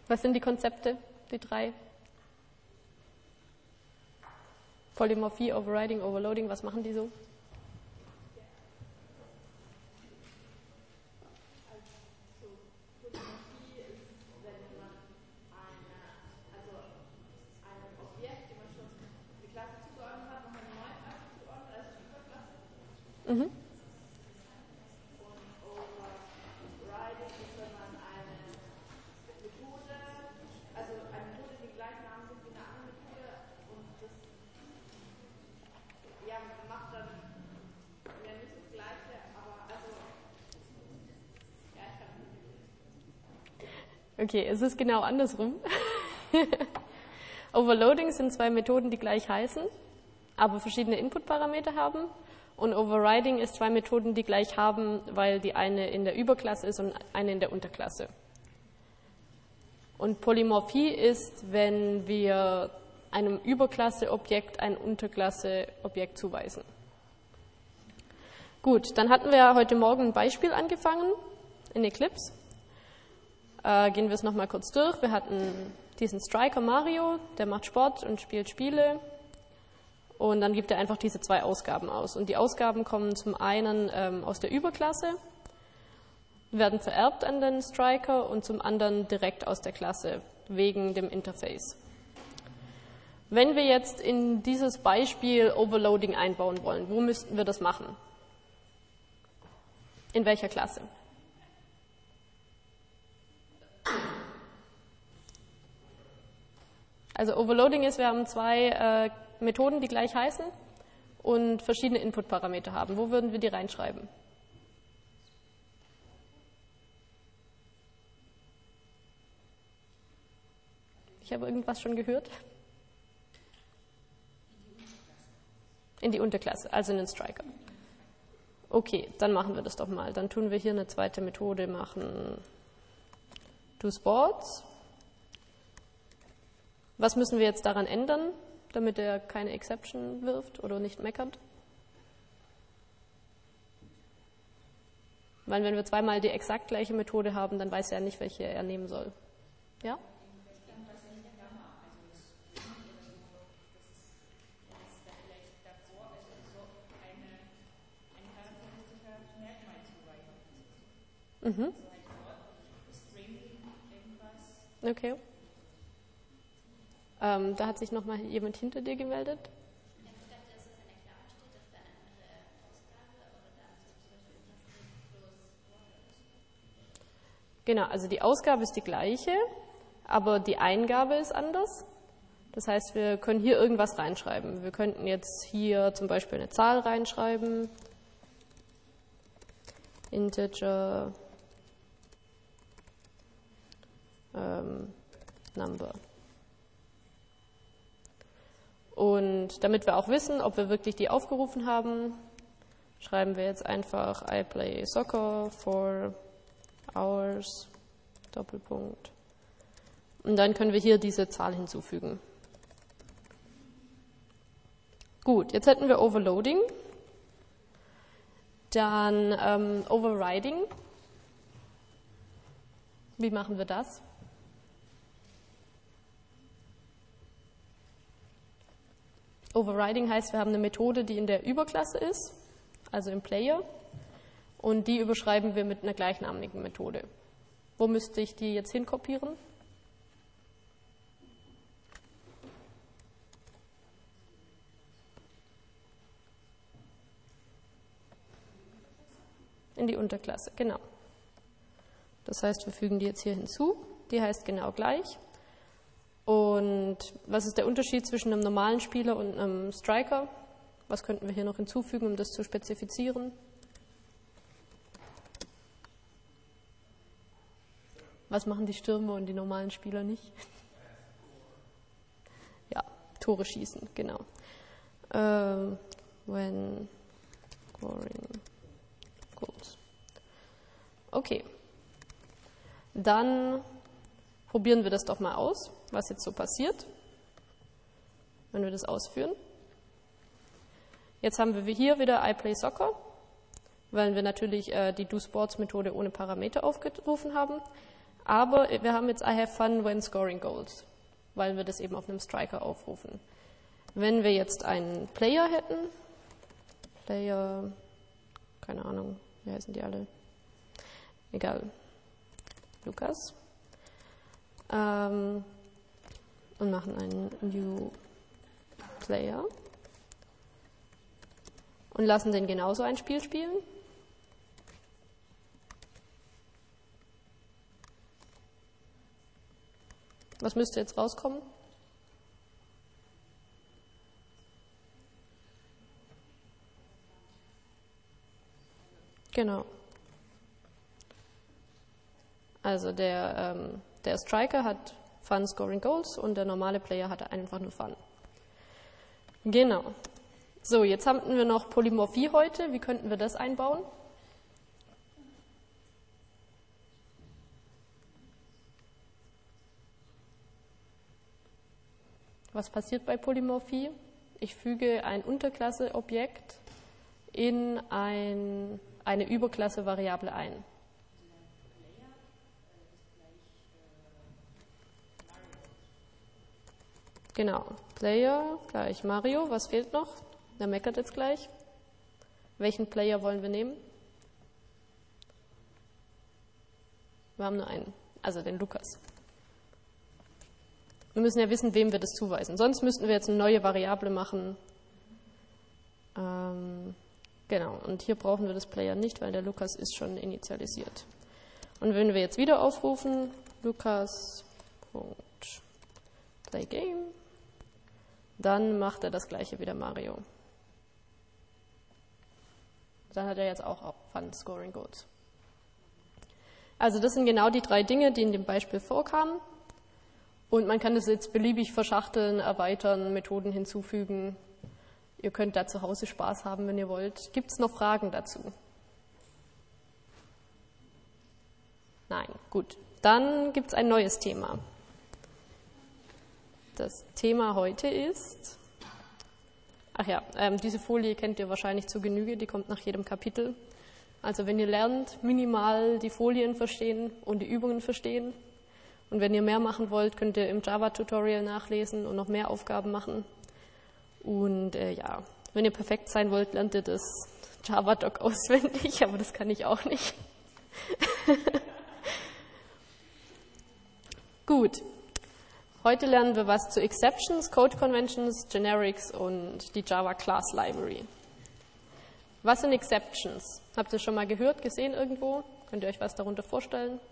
Was sind die Konzepte, die drei? Polymorphie, Overriding, Overloading, was machen die so? Mhm. Okay, es ist genau andersrum. Overloading sind zwei Methoden, die gleich heißen, aber verschiedene Input-Parameter haben. Und Overriding ist zwei Methoden, die gleich haben, weil die eine in der Überklasse ist und eine in der Unterklasse. Und Polymorphie ist, wenn wir einem Überklasse-Objekt ein Unterklasse-Objekt zuweisen. Gut, dann hatten wir heute Morgen ein Beispiel angefangen in Eclipse. Gehen wir es nochmal kurz durch. Wir hatten diesen Striker Mario, der macht Sport und spielt Spiele. Und dann gibt er einfach diese zwei Ausgaben aus. Und die Ausgaben kommen zum einen aus der Überklasse, werden vererbt an den Striker und zum anderen direkt aus der Klasse, wegen dem Interface. Wenn wir jetzt in dieses Beispiel Overloading einbauen wollen, wo müssten wir das machen? In welcher Klasse? Also Overloading ist, wir haben zwei Methoden, die gleich heißen und verschiedene Input-Parameter haben. Wo würden wir die reinschreiben? Ich habe irgendwas schon gehört. In die Unterklasse, also in den Striker. Okay, dann machen wir das doch mal. Dann tun wir hier eine zweite Methode machen. DoSports. Was müssen wir jetzt daran ändern, damit er keine Exception wirft oder nicht meckert? Weil wenn wir zweimal die exakt gleiche Methode haben, dann weiß er nicht, welche er nehmen soll. Ja? Mhm. Okay. Da hat sich nochmal jemand hinter dir gemeldet. Ich dachte, dass es in der Klappe steht, dass da eine andere Ausgabe oder dann zum Beispiel plus. Genau, also die Ausgabe ist die gleiche, aber die Eingabe ist anders. Das heißt, wir können hier irgendwas reinschreiben. Wir könnten jetzt hier zum Beispiel eine Zahl reinschreiben. Integer Number. Und damit wir auch wissen, ob wir wirklich die aufgerufen haben, schreiben wir jetzt einfach I play soccer for hours, Doppelpunkt. Und dann können wir hier diese Zahl hinzufügen. Gut, jetzt hätten wir Overloading. Dann Overriding. Wie machen wir das? Overriding heißt, wir haben eine Methode, die in der Überklasse ist, also im Player, und die überschreiben wir mit einer gleichnamigen Methode. Wo müsste ich die jetzt hinkopieren? In die Unterklasse, genau. Das heißt, wir fügen die jetzt hier hinzu. Die heißt genau gleich. Und was ist der Unterschied zwischen einem normalen Spieler und einem Striker? Was könnten wir hier noch hinzufügen, um das zu spezifizieren? Was machen die Stürmer und die normalen Spieler nicht? Ja, Tore schießen, genau. When scoring goals. Okay. Dann probieren wir das doch mal aus, was jetzt so passiert, wenn wir das ausführen. Jetzt haben wir hier wieder I play soccer, weil wir natürlich die DoSports-Methode ohne Parameter aufgerufen haben. Aber wir haben jetzt I have fun when scoring goals, weil wir das eben auf einem Striker aufrufen. Wenn wir jetzt einen Player hätten, Player, keine Ahnung, wie heißen die alle? Egal, Lukas, und machen einen New Player und lassen den genauso ein Spiel spielen. Was müsste jetzt rauskommen? Genau. Also der Striker hat Fun Scoring Goals und der normale Player hat einfach nur Fun. Genau. So, jetzt hatten wir noch Polymorphie heute. Wie könnten wir das einbauen? Was passiert bei Polymorphie? Ich füge ein Unterklasse-Objekt in eine Überklasse-Variable ein. Genau, Player gleich Mario. Was fehlt noch? Der meckert jetzt gleich. Welchen Player wollen wir nehmen? Wir haben nur einen, also den Lukas. Wir müssen ja wissen, wem wir das zuweisen. Sonst müssten wir jetzt eine neue Variable machen. Genau, und hier brauchen wir das Player nicht, weil der Lukas ist schon initialisiert. Und wenn wir jetzt wieder aufrufen, Lukas.playGame, dann macht er das gleiche wie der Mario. Dann hat er jetzt auch Fun Scoring Goals. Also das sind genau die 3 Dinge, die in dem Beispiel vorkamen. Und man kann das jetzt beliebig verschachteln, erweitern, Methoden hinzufügen. Ihr könnt da zu Hause Spaß haben, wenn ihr wollt. Gibt es noch Fragen dazu? Nein, gut. Dann gibt es ein neues Thema. Das Thema heute ist, diese Folie kennt ihr wahrscheinlich zu Genüge, die kommt nach jedem Kapitel. Also wenn ihr lernt, minimal die Folien verstehen und die Übungen verstehen. Und wenn ihr mehr machen wollt, könnt ihr im Java-Tutorial nachlesen und noch mehr Aufgaben machen. Und wenn ihr perfekt sein wollt, lernt ihr das Java-Doc auswendig, aber das kann ich auch nicht. Gut. Heute lernen wir was zu Exceptions, Code Conventions, Generics und die Java Class Library. Was sind Exceptions? Habt ihr schon mal gehört, gesehen irgendwo? Könnt ihr euch was darunter vorstellen?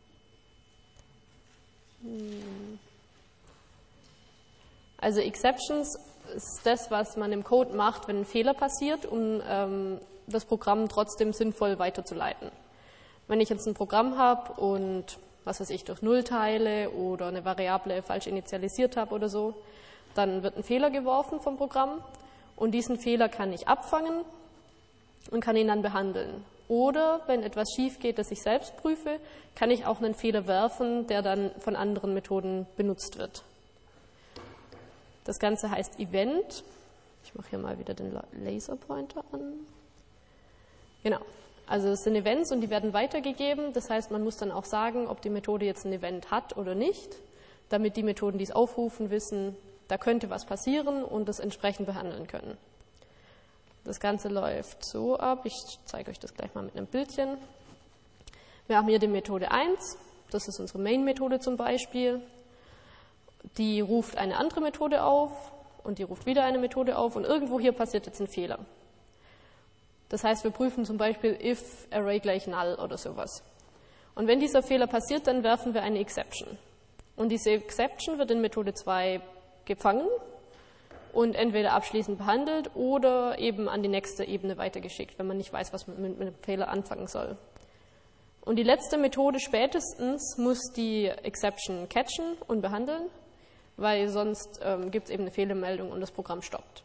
Also Exceptions ist das, was man im Code macht, wenn ein Fehler passiert, um das Programm trotzdem sinnvoll weiterzuleiten. Wenn ich jetzt ein Programm habe und was weiß ich, durch Null teile oder eine Variable falsch initialisiert habe oder so, dann wird ein Fehler geworfen vom Programm und diesen Fehler kann ich abfangen und kann ihn dann behandeln. Oder wenn etwas schief geht, das ich selbst prüfe, kann ich auch einen Fehler werfen, der dann von anderen Methoden benutzt wird. Das Ganze heißt Event. Ich mache hier mal wieder den Laserpointer an. Genau. Also es sind Events und die werden weitergegeben. Das heißt, man muss dann auch sagen, ob die Methode jetzt ein Event hat oder nicht, damit die Methoden, die es aufrufen, wissen, da könnte was passieren und das entsprechend behandeln können. Das Ganze läuft so ab. Ich zeige euch das gleich mal mit einem Bildchen. Wir haben hier die Methode 1. Das ist unsere Main-Methode zum Beispiel. Die ruft eine andere Methode auf und die ruft wieder eine Methode auf und irgendwo hier passiert jetzt ein Fehler. Das heißt, wir prüfen zum Beispiel if array gleich null oder sowas. Und wenn dieser Fehler passiert, dann werfen wir eine Exception. Und diese Exception wird in Methode 2 gefangen und entweder abschließend behandelt oder eben an die nächste Ebene weitergeschickt, wenn man nicht weiß, was man mit einem Fehler anfangen soll. Und die letzte Methode spätestens muss die Exception catchen und behandeln, weil sonst gibt es eben eine Fehlermeldung und das Programm stoppt.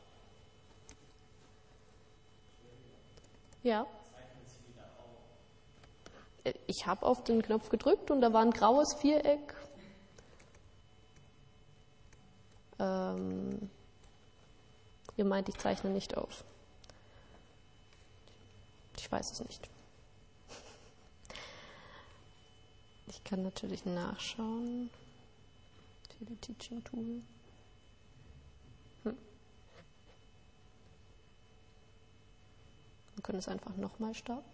Ja. Ich habe auf den Knopf gedrückt und da war ein graues Viereck. Ihr meint, ich zeichne nicht auf. Ich weiß es nicht. Ich kann natürlich nachschauen. Teleteaching Tool. Wir können es einfach nochmal starten.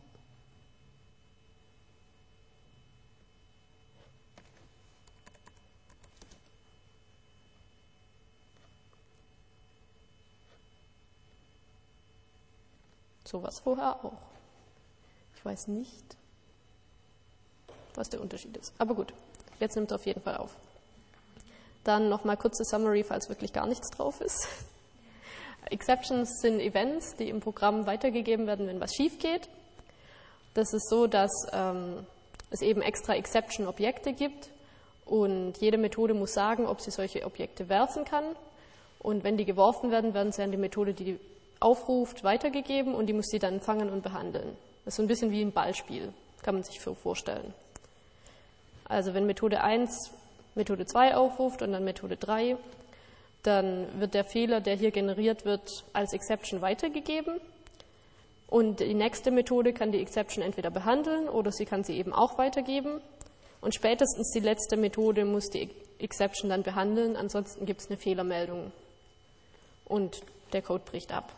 So war es vorher auch. Ich weiß nicht, was der Unterschied ist. Aber gut, jetzt nimmt er auf jeden Fall auf. Dann nochmal kurze Summary, falls wirklich gar nichts drauf ist. Exceptions sind Events, die im Programm weitergegeben werden, wenn was schief geht. Das ist so, dass es eben extra Exception-Objekte gibt und jede Methode muss sagen, ob sie solche Objekte werfen kann. Und wenn die geworfen werden, werden sie an die Methode, die aufruft, weitergegeben und die muss die dann fangen und behandeln. Das ist so ein bisschen wie ein Ballspiel, kann man sich so vorstellen. Also wenn Methode 1 Methode 2 aufruft und dann Methode 3, dann wird der Fehler, der hier generiert wird, als Exception weitergegeben und die nächste Methode kann die Exception entweder behandeln oder sie kann sie eben auch weitergeben und spätestens die letzte Methode muss die Exception dann behandeln, ansonsten gibt es eine Fehlermeldung und der Code bricht ab.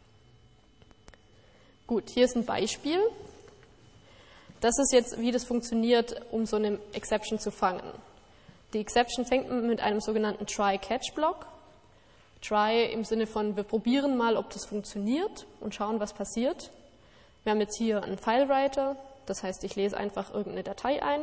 Gut, hier ist ein Beispiel. Das ist jetzt, wie das funktioniert, um so eine Exception zu fangen. Die Exception fängt mit einem sogenannten Try-Catch-Block. Try im Sinne von, wir probieren mal, ob das funktioniert und schauen, was passiert. Wir haben jetzt hier einen File-Writer, das heißt, ich lese einfach irgendeine Datei ein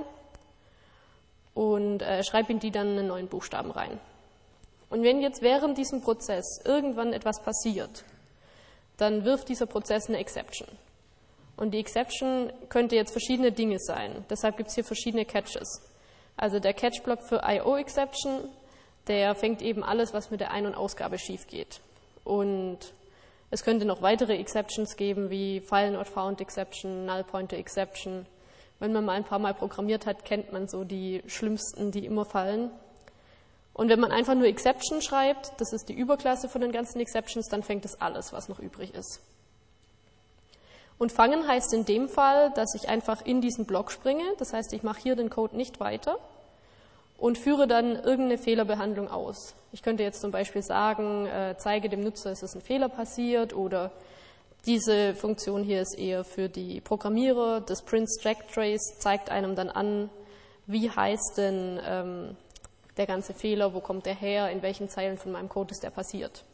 und schreibe in die dann einen neuen Buchstaben rein. Und wenn jetzt während diesem Prozess irgendwann etwas passiert, dann wirft dieser Prozess eine Exception. Und die Exception könnte jetzt verschiedene Dinge sein. Deshalb gibt es hier verschiedene Catches. Also der Catch-Block für IO-Exception, der fängt eben alles, was mit der Ein- und Ausgabe schief geht. Und es könnte noch weitere Exceptions geben, wie File-Not-Found-Exception, Null-Pointer-Exception. Wenn man mal ein paar Mal programmiert hat, kennt man so die schlimmsten, die immer fallen. Und wenn man einfach nur Exception schreibt, das ist die Überklasse von den ganzen Exceptions, dann fängt das alles, was noch übrig ist. Und fangen heißt in dem Fall, dass ich einfach in diesen Block springe, das heißt, ich mache hier den Code nicht weiter und führe dann irgendeine Fehlerbehandlung aus. Ich könnte jetzt zum Beispiel sagen, zeige dem Nutzer, es ist ein Fehler passiert oder diese Funktion hier ist eher für die Programmierer. Das Print-Stack-Trace zeigt einem dann an, wie heißt denn der ganze Fehler, wo kommt der her, in welchen Zeilen von meinem Code ist der passiert.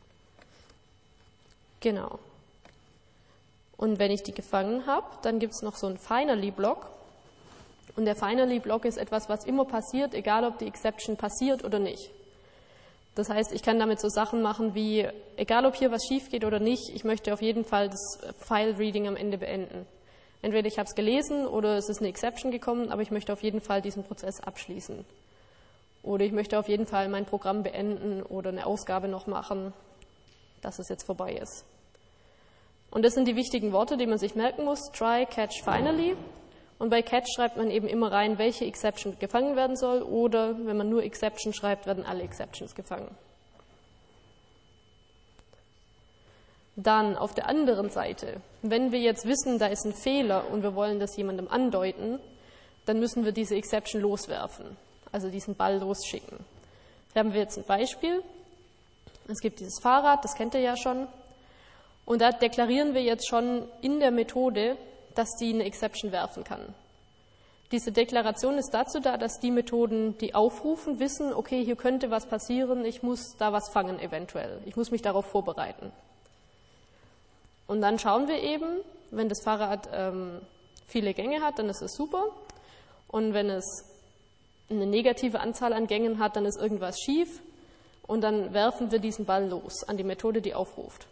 Genau. Und wenn ich die gefangen habe, dann gibt es noch so einen Finally-Block. Und der Finally-Block ist etwas, was immer passiert, egal ob die Exception passiert oder nicht. Das heißt, ich kann damit so Sachen machen wie, egal ob hier was schief geht oder nicht, ich möchte auf jeden Fall das File-Reading am Ende beenden. Entweder ich habe es gelesen oder es ist eine Exception gekommen, aber ich möchte auf jeden Fall diesen Prozess abschließen. Oder ich möchte auf jeden Fall mein Programm beenden oder eine Ausgabe noch machen, dass es jetzt vorbei ist. Und das sind die wichtigen Worte, die man sich merken muss. Try, Catch, Finally. Und bei Catch schreibt man eben immer rein, welche Exception gefangen werden soll. Oder wenn man nur Exception schreibt, werden alle Exceptions gefangen. Dann auf der anderen Seite, wenn wir jetzt wissen, da ist ein Fehler und wir wollen das jemandem andeuten, dann müssen wir diese Exception loswerfen. Also diesen Ball losschicken. Hier haben wir jetzt ein Beispiel. Es gibt dieses Fahrrad, das kennt ihr ja schon. Und da deklarieren wir jetzt schon in der Methode, dass die eine Exception werfen kann. Diese Deklaration ist dazu da, dass die Methoden, die aufrufen, wissen, okay, hier könnte was passieren, ich muss da was fangen eventuell. Ich muss mich darauf vorbereiten. Und dann schauen wir eben, wenn das Fahrrad viele Gänge hat, dann ist es super. Und wenn es eine negative Anzahl an Gängen hat, dann ist irgendwas schief und dann werfen wir diesen Ball los an die Methode, die aufruft.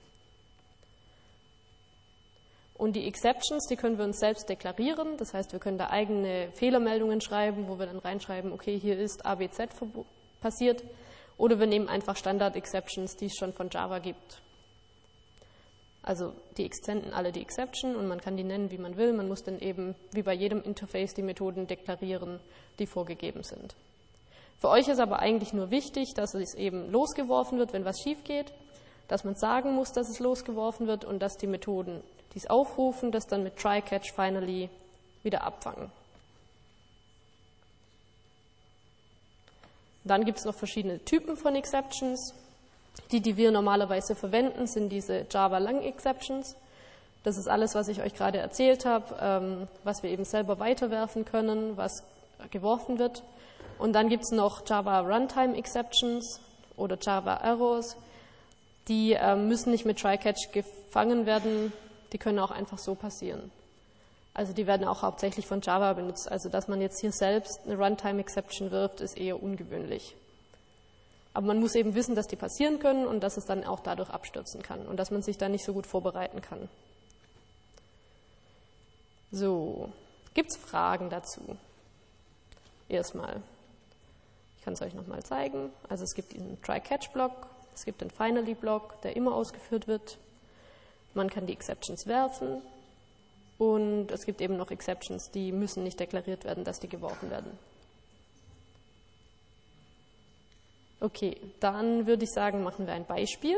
Und die Exceptions, die können wir uns selbst deklarieren, das heißt, wir können da eigene Fehlermeldungen schreiben, wo wir dann reinschreiben, okay, hier ist ABZ passiert, oder wir nehmen einfach Standard-Exceptions, die es schon von Java gibt. Also die extenden alle die Exception und man kann die nennen, wie man will. Man muss dann eben, wie bei jedem Interface, die Methoden deklarieren, die vorgegeben sind. Für euch ist aber eigentlich nur wichtig, dass es eben losgeworfen wird, wenn was schief geht, dass man sagen muss, dass es losgeworfen wird und dass die Methoden, die es aufrufen, das dann mit Try, Catch, Finally wieder abfangen. Dann gibt es noch verschiedene Typen von Exceptions. Die wir normalerweise verwenden, sind diese Java-Lang-Exceptions. Das ist alles, was ich euch gerade erzählt habe, was wir eben selber weiterwerfen können, was geworfen wird. Und dann gibt es noch Java Runtime Exceptions oder Java Errors. Die müssen nicht mit Try-Catch gefangen werden, die können auch einfach so passieren. Also die werden auch hauptsächlich von Java benutzt. Also dass man jetzt hier selbst eine Runtime Exception wirft, ist eher ungewöhnlich. Aber man muss eben wissen, dass die passieren können und dass es dann auch dadurch abstürzen kann und dass man sich da nicht so gut vorbereiten kann. So, gibt es Fragen dazu? Erstmal. Ich kann es euch nochmal zeigen. Also es gibt diesen Try-Catch-Block, es gibt den Finally-Block, der immer ausgeführt wird. Man kann die Exceptions werfen und es gibt eben noch Exceptions, die müssen nicht deklariert werden, dass die geworfen werden. Okay, dann würde ich sagen, machen wir ein Beispiel.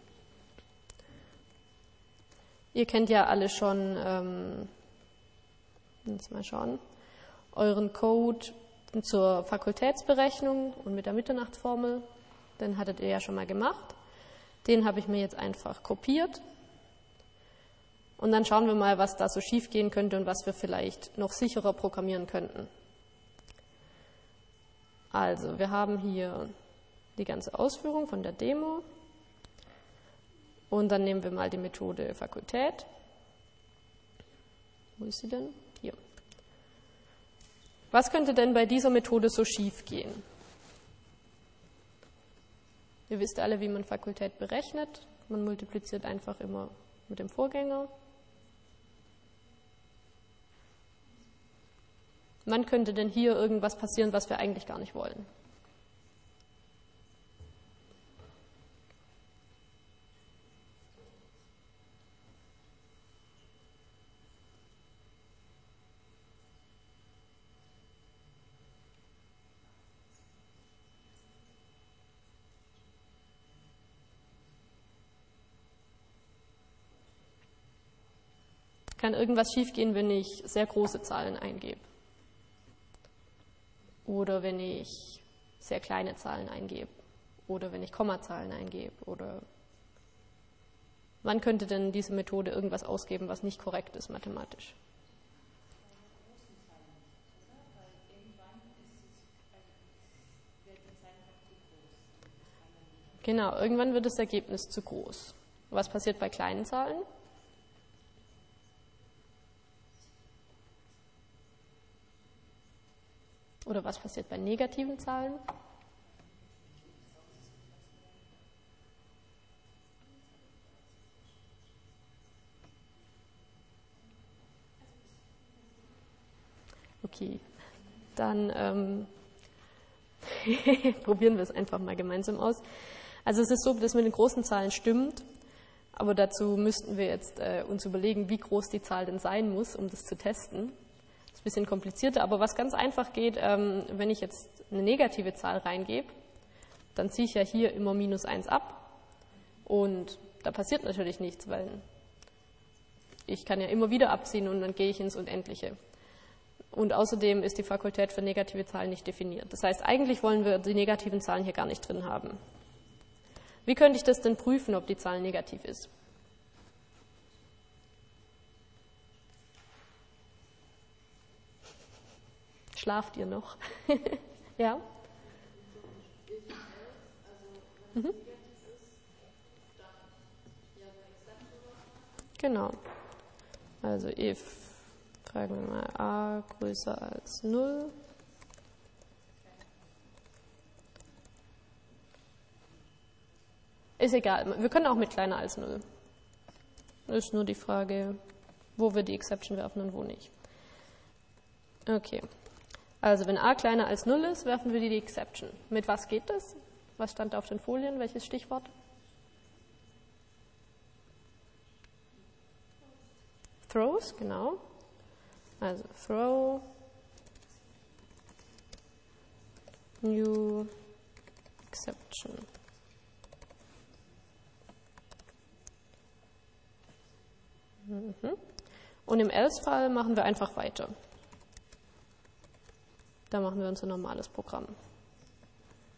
Ihr kennt ja alle schon, jetzt mal schauen, euren Code zur Fakultätsberechnung und mit der Mitternachtsformel. Den hattet ihr ja schon mal gemacht. Den habe ich mir jetzt einfach kopiert. Und dann schauen wir mal, was da so schief gehen könnte und was wir vielleicht noch sicherer programmieren könnten. Also, wir haben hier die ganze Ausführung von der Demo. Und dann nehmen wir mal die Methode Fakultät. Wo ist sie denn? Hier. Was könnte denn bei dieser Methode so schief gehen? Ihr wisst alle, wie man Fakultät berechnet. Man multipliziert einfach immer mit dem Vorgänger. Wann könnte denn hier irgendwas passieren, was wir eigentlich gar nicht wollen? Kann irgendwas schiefgehen, wenn ich sehr große Zahlen eingebe? Oder wenn ich sehr kleine Zahlen eingebe? Oder wenn ich Kommazahlen eingebe? Oder wann könnte denn diese Methode irgendwas ausgeben, was nicht korrekt ist mathematisch? Genau, irgendwann wird das Ergebnis zu groß. Was passiert bei kleinen Zahlen? Oder was passiert bei negativen Zahlen? Okay, dann probieren wir es einfach mal gemeinsam aus. Also es ist so, dass mit den großen Zahlen stimmt, aber dazu müssten wir jetzt uns überlegen, wie groß die Zahl denn sein muss, um das zu testen. Das ist ein bisschen komplizierter, aber was ganz einfach geht, wenn ich jetzt eine negative Zahl reingebe, dann ziehe ich ja hier immer -1 ab und da passiert natürlich nichts, weil ich kann ja immer wieder abziehen und dann gehe ich ins Unendliche. Und außerdem ist die Fakultät für negative Zahlen nicht definiert. Das heißt, eigentlich wollen wir die negativen Zahlen hier gar nicht drin haben. Wie könnte ich das denn prüfen, ob die Zahl negativ ist? Schlaft ihr noch? Ja? Mhm. Genau. Also if, fragen wir mal, a größer als 0. Ist egal, wir können auch mit kleiner als 0. Ist nur die Frage, wo wir die Exception werfen und wo nicht. Okay. Also wenn a kleiner als 0 ist, werfen wir die Exception. Mit was geht das? Was stand da auf den Folien? Welches Stichwort? Throws, genau. Also throw new exception. Und im Else-Fall machen wir einfach weiter. Da machen wir unser normales Programm.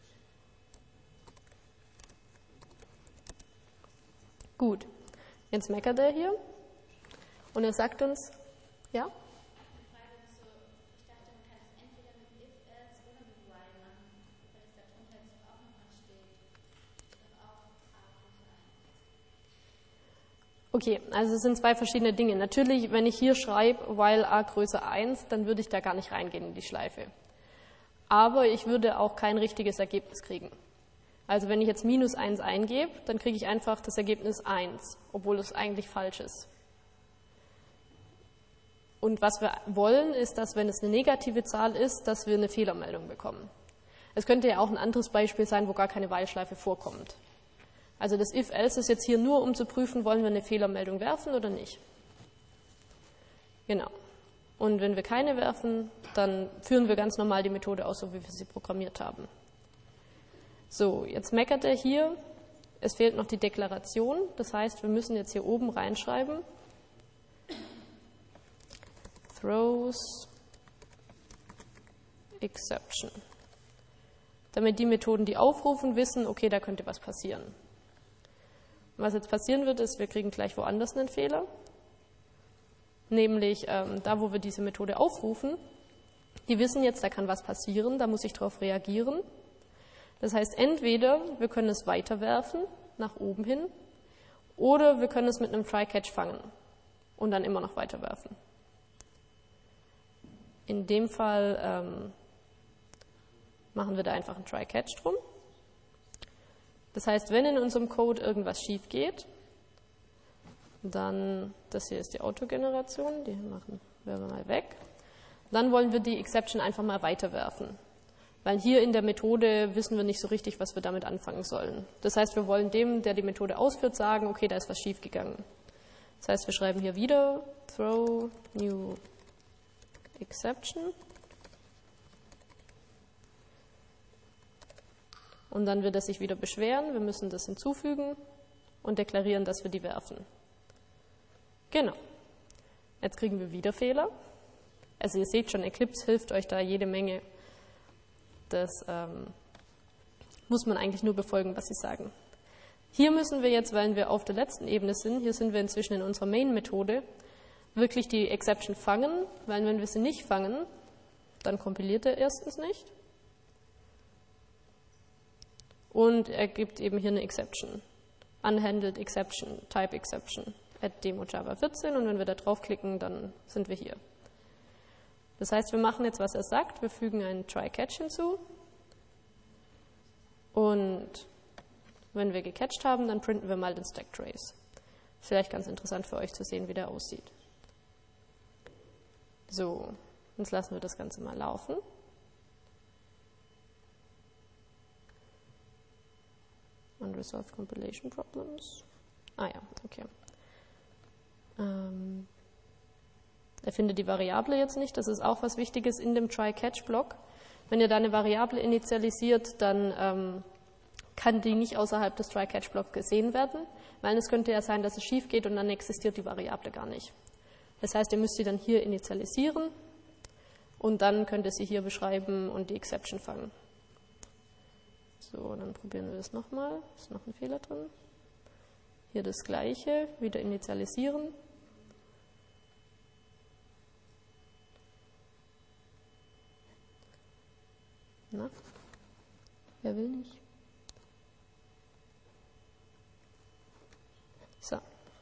Gut, jetzt meckert er hier und er sagt uns, ja? Die Frage ist so, ich dachte, man kann es entweder mit if, else oder mit while machen, weil es da drunter jetzt auch nochmal steht. Und auch A plus 1. Okay, also es sind zwei verschiedene Dinge. Natürlich, wenn ich hier schreibe, while a größer 1, dann würde ich da gar nicht reingehen in die Schleife. Aber ich würde auch kein richtiges Ergebnis kriegen. Also wenn ich jetzt minus 1 eingebe, dann kriege ich einfach das Ergebnis 1, obwohl es eigentlich falsch ist. Und was wir wollen, ist, dass wenn es eine negative Zahl ist, dass wir eine Fehlermeldung bekommen. Es könnte ja auch ein anderes Beispiel sein, wo gar keine While-Schleife vorkommt. Also das if-else ist jetzt hier nur, um zu prüfen, wollen wir eine Fehlermeldung werfen oder nicht. Genau. Und wenn wir keine werfen, dann führen wir ganz normal die Methode aus, so wie wir sie programmiert haben. So, jetzt meckert er hier, es fehlt noch die Deklaration. Das heißt, wir müssen jetzt hier oben reinschreiben, throws exception. Damit die Methoden, die aufrufen, wissen, okay, da könnte was passieren. Was jetzt passieren wird, ist, wir kriegen gleich woanders einen Fehler. Nämlich da, wo wir diese Methode aufrufen. Die wissen jetzt, da kann was passieren, da muss ich darauf reagieren. Das heißt, entweder wir können es weiterwerfen, nach oben hin, oder wir können es mit einem Try-Catch fangen und dann immer noch weiterwerfen. In dem Fall machen wir da einfach einen Try-Catch drum. Das heißt, wenn in unserem Code irgendwas schief geht, dann, das hier ist die Autogeneration, die machen wir mal weg, dann wollen wir die Exception einfach mal weiterwerfen. Weil hier in der Methode wissen wir nicht so richtig, was wir damit anfangen sollen. Das heißt, wir wollen dem, der die Methode ausführt, sagen, okay, da ist was schief gegangen. Das heißt, wir schreiben hier wieder throw new exception. Und dann wird er sich wieder beschweren. Wir müssen das hinzufügen und deklarieren, dass wir die werfen. Genau. Jetzt kriegen wir wieder Fehler. Also ihr seht schon, Eclipse hilft euch da jede Menge. Das muss man eigentlich nur befolgen, was sie sagen. Hier müssen wir jetzt, weil wir auf der letzten Ebene sind, hier sind wir inzwischen in unserer Main-Methode, wirklich die Exception fangen, weil wenn wir sie nicht fangen, dann kompiliert er erstens nicht. Und er gibt eben hier eine Exception. Unhandled Exception, Type Exception, at Demo Java 14. Und wenn wir da draufklicken, dann sind wir hier. Das heißt, wir machen jetzt, was er sagt. Wir fügen einen Try-Catch hinzu. Und wenn wir gecatcht haben, dann printen wir mal den Stack Trace. Vielleicht ganz interessant für euch zu sehen, wie der aussieht. So, jetzt lassen wir das Ganze mal laufen. Unresolved Compilation Problems. Ah ja, okay. Er findet die Variable jetzt nicht. Das ist auch was Wichtiges in dem Try-Catch-Block. Wenn ihr da eine Variable initialisiert, dann kann die nicht außerhalb des Try-Catch-Blocks gesehen werden, weil es könnte ja sein, dass es schief geht und dann existiert die Variable gar nicht. Das heißt, ihr müsst sie dann hier initialisieren und dann könnt ihr sie hier beschreiben und die Exception fangen. So, dann probieren wir das nochmal. Ist noch ein Fehler drin. Hier das gleiche, wieder initialisieren. Na, wer will nicht? So.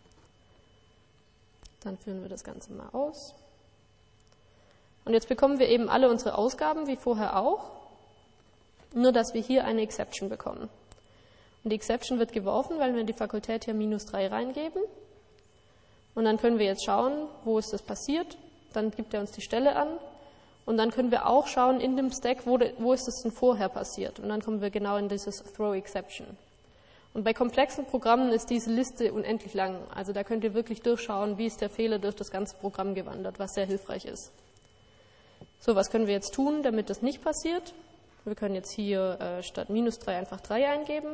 Dann führen wir das Ganze mal aus. Und jetzt bekommen wir eben alle unsere Ausgaben, wie vorher auch. Nur, dass wir hier eine Exception bekommen. Und die Exception wird geworfen, weil wir in die Fakultät hier -3 reingeben. Und dann können wir jetzt schauen, wo ist das passiert. Dann gibt er uns die Stelle an. Und dann können wir auch schauen in dem Stack, wo ist das denn vorher passiert. Und dann kommen wir genau in dieses Throw Exception. Und bei komplexen Programmen ist diese Liste unendlich lang. Also da könnt ihr wirklich durchschauen, wie ist der Fehler durch das ganze Programm gewandert, was sehr hilfreich ist. So, was können wir jetzt tun, damit das nicht passiert? Wir können jetzt hier statt -3 einfach 3 eingeben.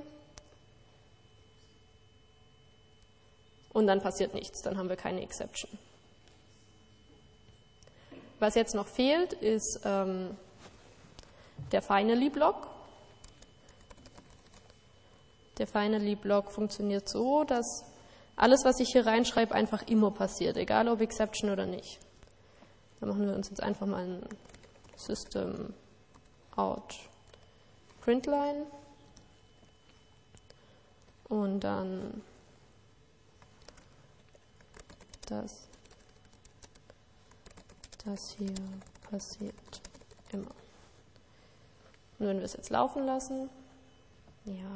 Und dann passiert nichts, dann haben wir keine Exception. Was jetzt noch fehlt, ist der Finally-Block. Der Finally-Block funktioniert so, dass alles, was ich hier reinschreibe, einfach immer passiert, egal ob Exception oder nicht. Da machen wir uns jetzt einfach mal ein System out println und dann das hier passiert immer. Und wenn wir es jetzt laufen lassen, ja,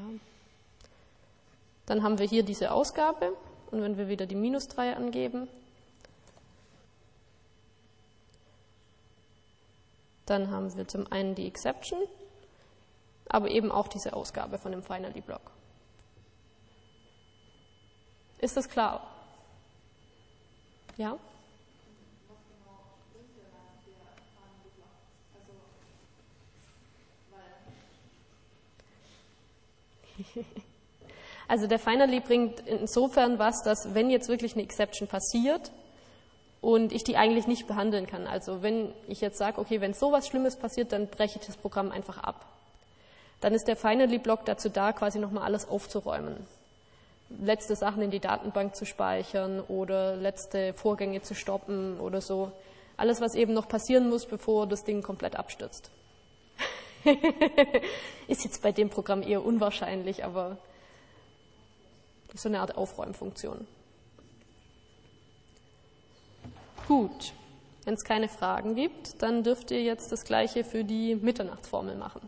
dann haben wir hier diese Ausgabe und wenn wir wieder die -3 angeben, dann haben wir zum einen die Exception, aber eben auch diese Ausgabe von dem Finally-Block. Ist das klar? Ja? Also der Finally bringt insofern was, dass wenn jetzt wirklich eine Exception passiert und ich die eigentlich nicht behandeln kann, also wenn ich jetzt sage, okay, wenn sowas Schlimmes passiert, dann breche ich das Programm einfach ab. Dann ist der Finally-Block dazu da, quasi nochmal alles aufzuräumen. Letzte Sachen in die Datenbank zu speichern oder letzte Vorgänge zu stoppen oder so. Alles, was eben noch passieren muss, bevor das Ding komplett abstürzt. Ist jetzt bei dem Programm eher unwahrscheinlich, aber ist so eine Art Aufräumfunktion. Gut, wenn es keine Fragen gibt, dann dürft ihr jetzt das Gleiche für die Mitternachtsformel machen.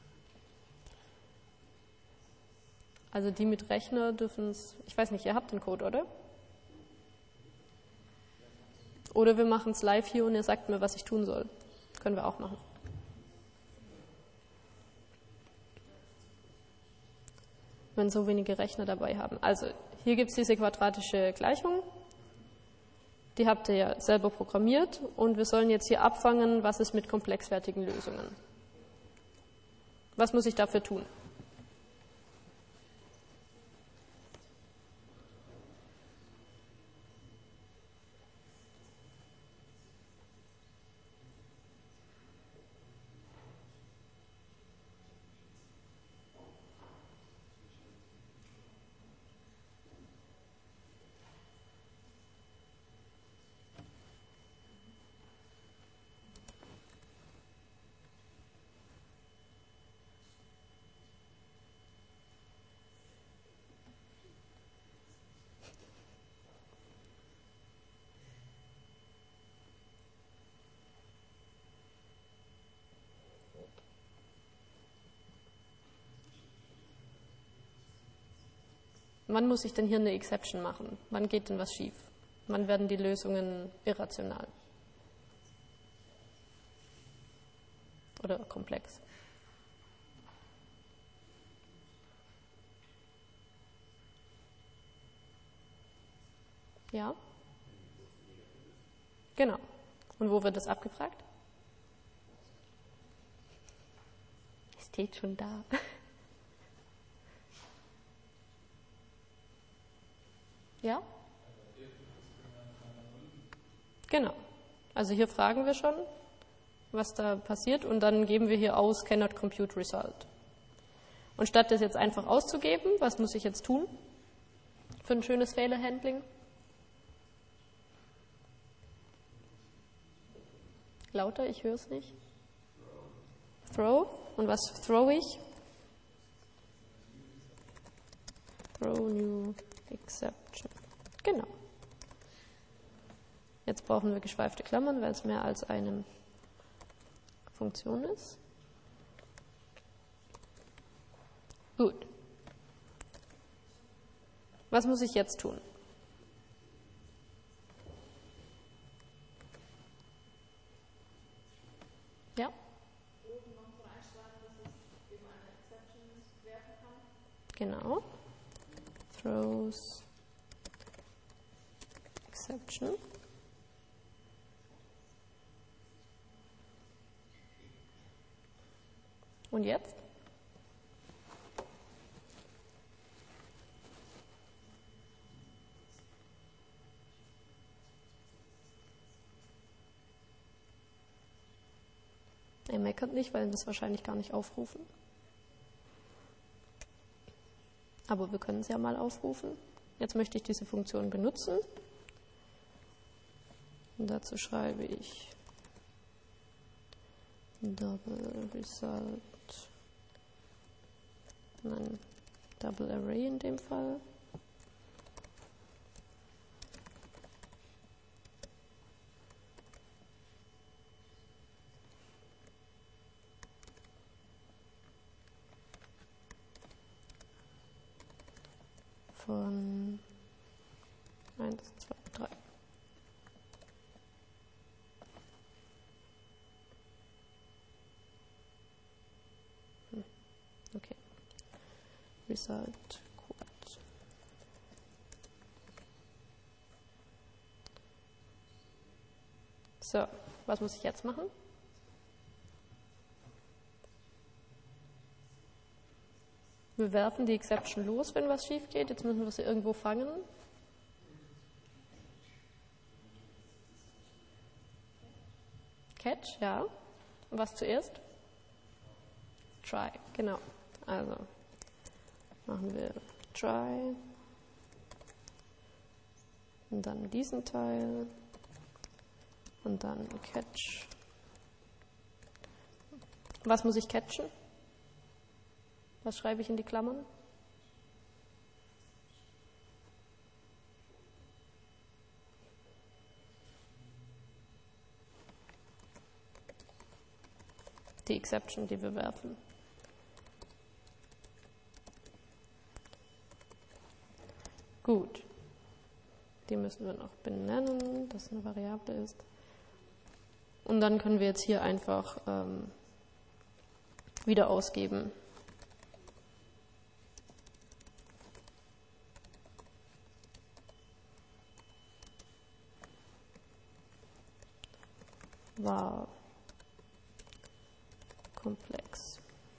Also die mit Rechner dürfen es, ich weiß nicht, ihr habt den Code, oder? Oder wir machen es live hier und ihr sagt mir, was ich tun soll. Können wir auch machen. Wenn so wenige Rechner dabei haben. Also hier gibt es diese quadratische Gleichung. Die habt ihr ja selber programmiert und wir sollen jetzt hier abfangen, was ist mit komplexwertigen Lösungen. Was muss ich dafür tun? Wann muss ich denn hier eine Exception machen? Wann geht denn was schief? Wann werden die Lösungen irrational? Oder komplex? Ja? Genau. Und wo wird das abgefragt? Es steht schon da. Ja? Genau. Also hier fragen wir schon, was da passiert und dann geben wir hier aus cannot compute result. Und statt das jetzt einfach auszugeben, was muss ich jetzt tun für ein schönes Fehlerhandling? Lauter, ich höre es nicht. Throw. Und was throw ich? Throw new exception. Genau. Jetzt brauchen wir geschweifte Klammern, weil es mehr als eine Funktion ist. Gut. Was muss ich jetzt tun? Ja? Oben noch so einschreiben, dass es eben eine Exception werfen kann. Genau. Throws exception. Und jetzt? Er meckert nicht, weil wir das wahrscheinlich gar nicht aufrufen. Aber wir können es ja mal aufrufen. Jetzt möchte ich diese Funktion benutzen. Und dazu schreibe ich Double Result, nein, Double Array in dem Fall. Von 1, 2, 3. Okay. Result Code. So, was muss ich jetzt machen? Wir werfen die Exception los, wenn was schief geht. Jetzt müssen wir sie irgendwo fangen. Catch, ja. Und was zuerst? Try, genau. Also machen wir try und dann diesen Teil und dann catch. Was muss ich catchen? Was schreibe ich in die Klammern? Die Exception, die wir werfen. Gut. Die müssen wir noch benennen, dass es eine Variable ist. Und dann können wir jetzt hier einfach wieder ausgeben. War komplex.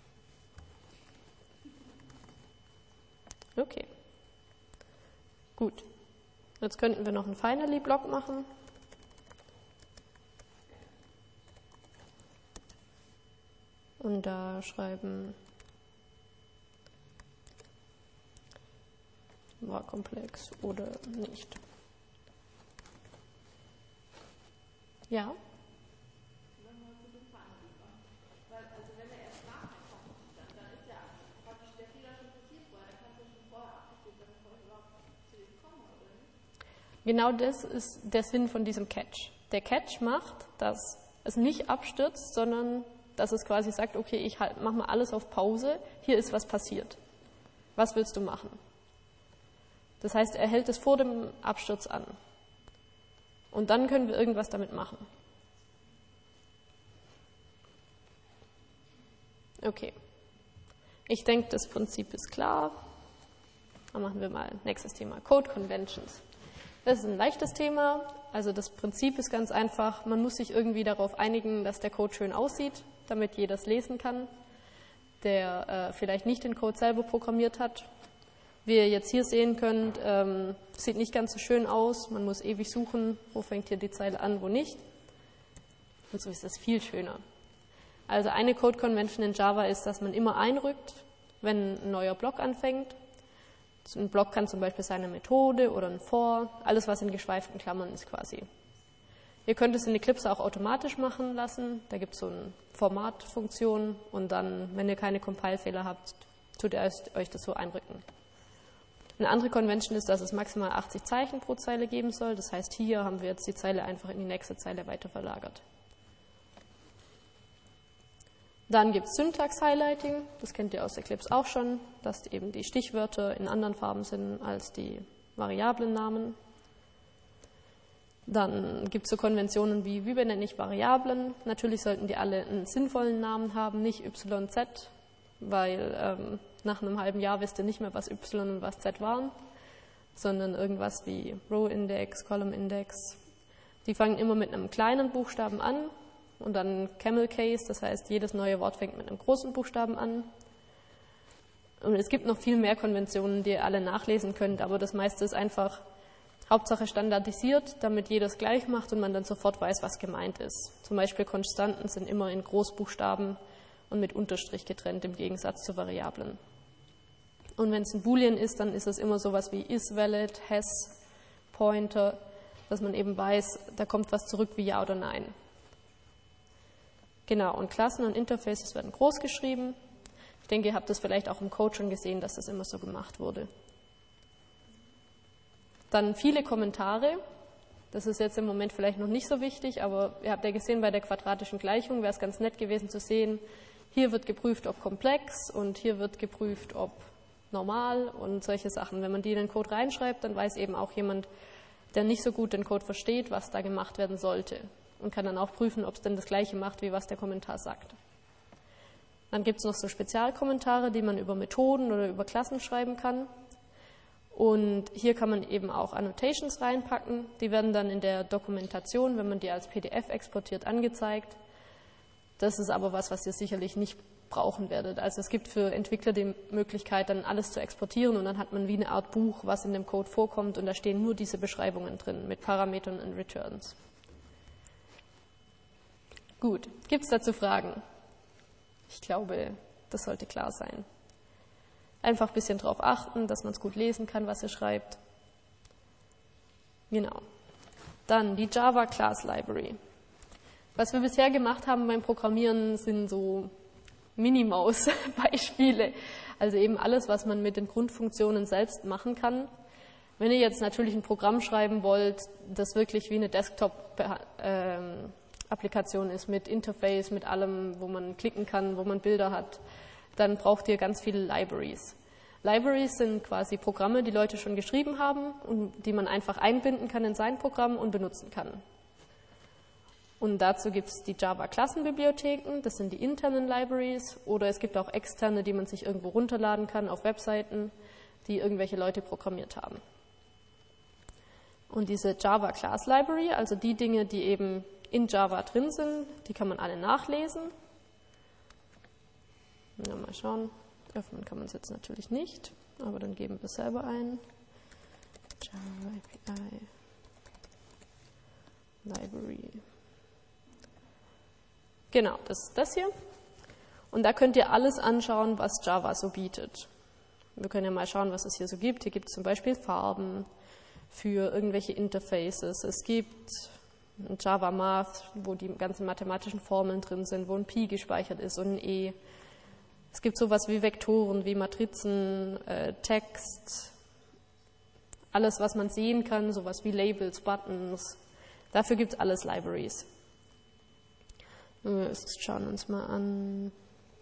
Okay. Gut. Jetzt könnten wir noch einen Finally-Block machen. Und da schreiben war komplex oder nicht. Ja? Genau das ist der Sinn von diesem Catch. Der Catch macht, dass es nicht abstürzt, sondern dass es quasi sagt, okay, ich mache mal alles auf Pause, hier ist was passiert. Was willst du machen? Das heißt, er hält es vor dem Absturz an. Und dann können wir irgendwas damit machen. Okay. Ich denke, das Prinzip ist klar. Dann machen wir mal nächstes Thema, Code Conventions. Das ist ein leichtes Thema. Also das Prinzip ist ganz einfach. Man muss sich irgendwie darauf einigen, dass der Code schön aussieht, damit jeder es lesen kann, der vielleicht nicht den Code selber programmiert hat. Wie ihr jetzt hier sehen könnt, sieht nicht ganz so schön aus. Man muss ewig suchen, wo fängt hier die Zeile an, wo nicht. Und so ist es viel schöner. Also eine Code Convention in Java ist, dass man immer einrückt, wenn ein neuer Block anfängt. Ein Block kann zum Beispiel sein eine Methode oder ein For. Alles, was in geschweiften Klammern ist quasi. Ihr könnt es in Eclipse auch automatisch machen lassen. Da gibt es so eine Formatfunktion und dann, wenn ihr keine Compile-Fehler habt, tut ihr euch das so einrücken. Eine andere Convention ist, dass es maximal 80 Zeichen pro Zeile geben soll. Das heißt, hier haben wir jetzt die Zeile einfach in die nächste Zeile weiter verlagert. Dann gibt es Syntax-Highlighting, das kennt ihr aus Eclipse auch schon, dass eben die Stichwörter in anderen Farben sind als die Variablennamen. Dann gibt es so Konventionen wie benenne ich Variablen. Natürlich sollten die alle einen sinnvollen Namen haben, nicht YZ, weil nach einem halben Jahr wisst ihr nicht mehr, was Y und was Z waren, sondern irgendwas wie Row-Index, Column-Index. Die fangen immer mit einem kleinen Buchstaben an. Und dann Camel Case, das heißt, jedes neue Wort fängt mit einem großen Buchstaben an. Und es gibt noch viel mehr Konventionen, die ihr alle nachlesen könnt, aber das meiste ist einfach Hauptsache standardisiert, damit jeder es gleich macht und man dann sofort weiß, was gemeint ist. Zum Beispiel Konstanten sind immer in Großbuchstaben und mit Unterstrich getrennt, im Gegensatz zu Variablen. Und wenn es ein Boolean ist, dann ist es immer sowas wie isValid, has-Pointer, dass man eben weiß, da kommt was zurück wie Ja oder Nein. Genau, und Klassen und Interfaces werden groß geschrieben. Ich denke, ihr habt das vielleicht auch im Code schon gesehen, dass das immer so gemacht wurde. Dann viele Kommentare. Das ist jetzt im Moment vielleicht noch nicht so wichtig, aber ihr habt ja gesehen, bei der quadratischen Gleichung wäre es ganz nett gewesen zu sehen, hier wird geprüft, ob komplex und hier wird geprüft, ob normal und solche Sachen. Wenn man die in den Code reinschreibt, dann weiß eben auch jemand, der nicht so gut den Code versteht, was da gemacht werden sollte und kann dann auch prüfen, ob es denn das Gleiche macht, wie was der Kommentar sagt. Dann gibt es noch so Spezialkommentare, die man über Methoden oder über Klassen schreiben kann. Und hier kann man eben auch Annotations reinpacken. Die werden dann in der Dokumentation, wenn man die als PDF exportiert, angezeigt. Das ist aber was ihr sicherlich nicht brauchen werdet. Also es gibt für Entwickler die Möglichkeit, dann alles zu exportieren und dann hat man wie eine Art Buch, was in dem Code vorkommt und da stehen nur diese Beschreibungen drin mit Parametern und Returns. Gut, gibt es dazu Fragen? Ich glaube, das sollte klar sein. Einfach ein bisschen darauf achten, dass man es gut lesen kann, was ihr schreibt. Genau. Dann die Java Class Library. Was wir bisher gemacht haben beim Programmieren, sind so Minimaus-Beispiele. Also eben alles, was man mit den Grundfunktionen selbst machen kann. Wenn ihr jetzt natürlich ein Programm schreiben wollt, das wirklich wie eine Desktop-Applikation ist, mit Interface, mit allem, wo man klicken kann, wo man Bilder hat, dann braucht ihr ganz viele Libraries. Libraries sind quasi Programme, die Leute schon geschrieben haben und die man einfach einbinden kann in sein Programm und benutzen kann. Und dazu gibt es die Java-Klassenbibliotheken, das sind die internen Libraries, oder es gibt auch externe, die man sich irgendwo runterladen kann auf Webseiten, die irgendwelche Leute programmiert haben. Und diese Java Class Library, also die Dinge, die eben in Java drin sind, die kann man alle nachlesen. Ja, mal schauen. Öffnen kann man es jetzt natürlich nicht, aber dann geben wir es selber ein. Java API Library. Genau, das ist das hier. Und da könnt ihr alles anschauen, was Java so bietet. Wir können ja mal schauen, was es hier so gibt. Hier gibt es zum Beispiel Farben für irgendwelche Interfaces. Es gibt ein Java Math, wo die ganzen mathematischen Formeln drin sind, wo ein Pi gespeichert ist und ein E. Es gibt sowas wie Vektoren, wie Matrizen, Text, alles, was man sehen kann, sowas wie Labels, Buttons. Dafür gibt es alles Libraries. Wir schauen uns mal an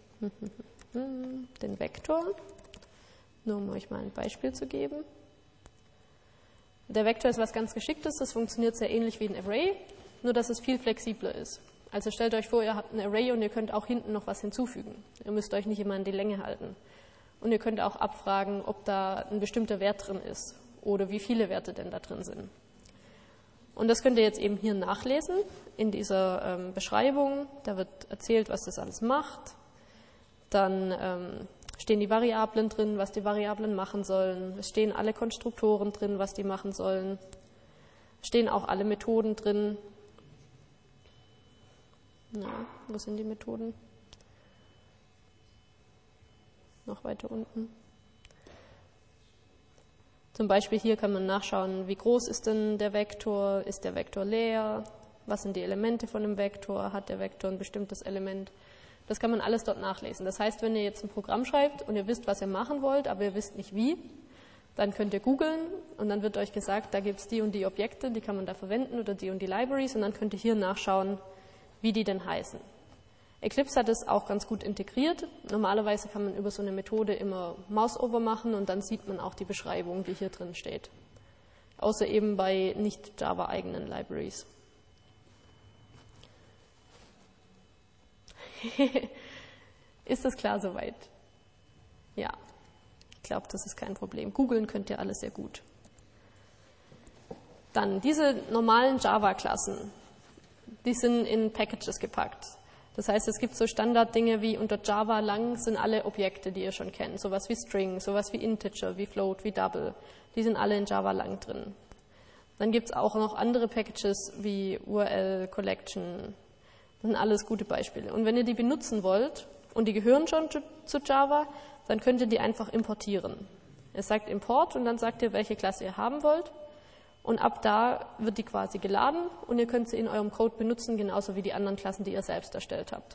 den Vektor, nur um euch mal ein Beispiel zu geben. Der Vektor ist was ganz Geschicktes, das funktioniert sehr ähnlich wie ein Array, nur dass es viel flexibler ist. Also stellt euch vor, ihr habt ein Array und ihr könnt auch hinten noch was hinzufügen. Ihr müsst euch nicht immer an die Länge halten. Und ihr könnt auch abfragen, ob da ein bestimmter Wert drin ist oder wie viele Werte denn da drin sind. Und das könnt ihr jetzt eben hier nachlesen in dieser Beschreibung. Da wird erzählt, was das alles macht. Dann stehen die Variablen drin, was die Variablen machen sollen. Es stehen alle Konstruktoren drin, was die machen sollen. Es stehen auch alle Methoden drin. Ja, wo sind die Methoden? Noch weiter unten. Zum Beispiel hier kann man nachschauen, wie groß ist denn der Vektor, ist der Vektor leer, was sind die Elemente von dem Vektor, hat der Vektor ein bestimmtes Element. Das kann man alles dort nachlesen. Das heißt, wenn ihr jetzt ein Programm schreibt und ihr wisst, was ihr machen wollt, aber ihr wisst nicht wie, dann könnt ihr googeln und dann wird euch gesagt, da gibt es die und die Objekte, die kann man da verwenden oder die und die Libraries und dann könnt ihr hier nachschauen, wie die denn heißen. Eclipse hat es auch ganz gut integriert. Normalerweise kann man über so eine Methode immer Mouseover machen und dann sieht man auch die Beschreibung, die hier drin steht. Außer eben bei nicht Java-eigenen Libraries. Ist das klar soweit? Ja, ich glaube, das ist kein Problem. Googeln könnt ihr alles sehr gut. Dann diese normalen Java-Klassen, die sind in Packages gepackt. Das heißt, es gibt so Standarddinge wie unter Java lang sind alle Objekte, die ihr schon kennt. Sowas wie String, sowas wie Integer, wie Float, wie Double. Die sind alle in Java lang drin. Dann gibt es auch noch andere Packages wie URL, Collection. Das sind alles gute Beispiele. Und wenn ihr die benutzen wollt und die gehören schon zu Java, dann könnt ihr die einfach importieren. Ihr sagt Import und dann sagt ihr, welche Klasse ihr haben wollt. Und ab da wird die quasi geladen und ihr könnt sie in eurem Code benutzen, genauso wie die anderen Klassen, die ihr selbst erstellt habt.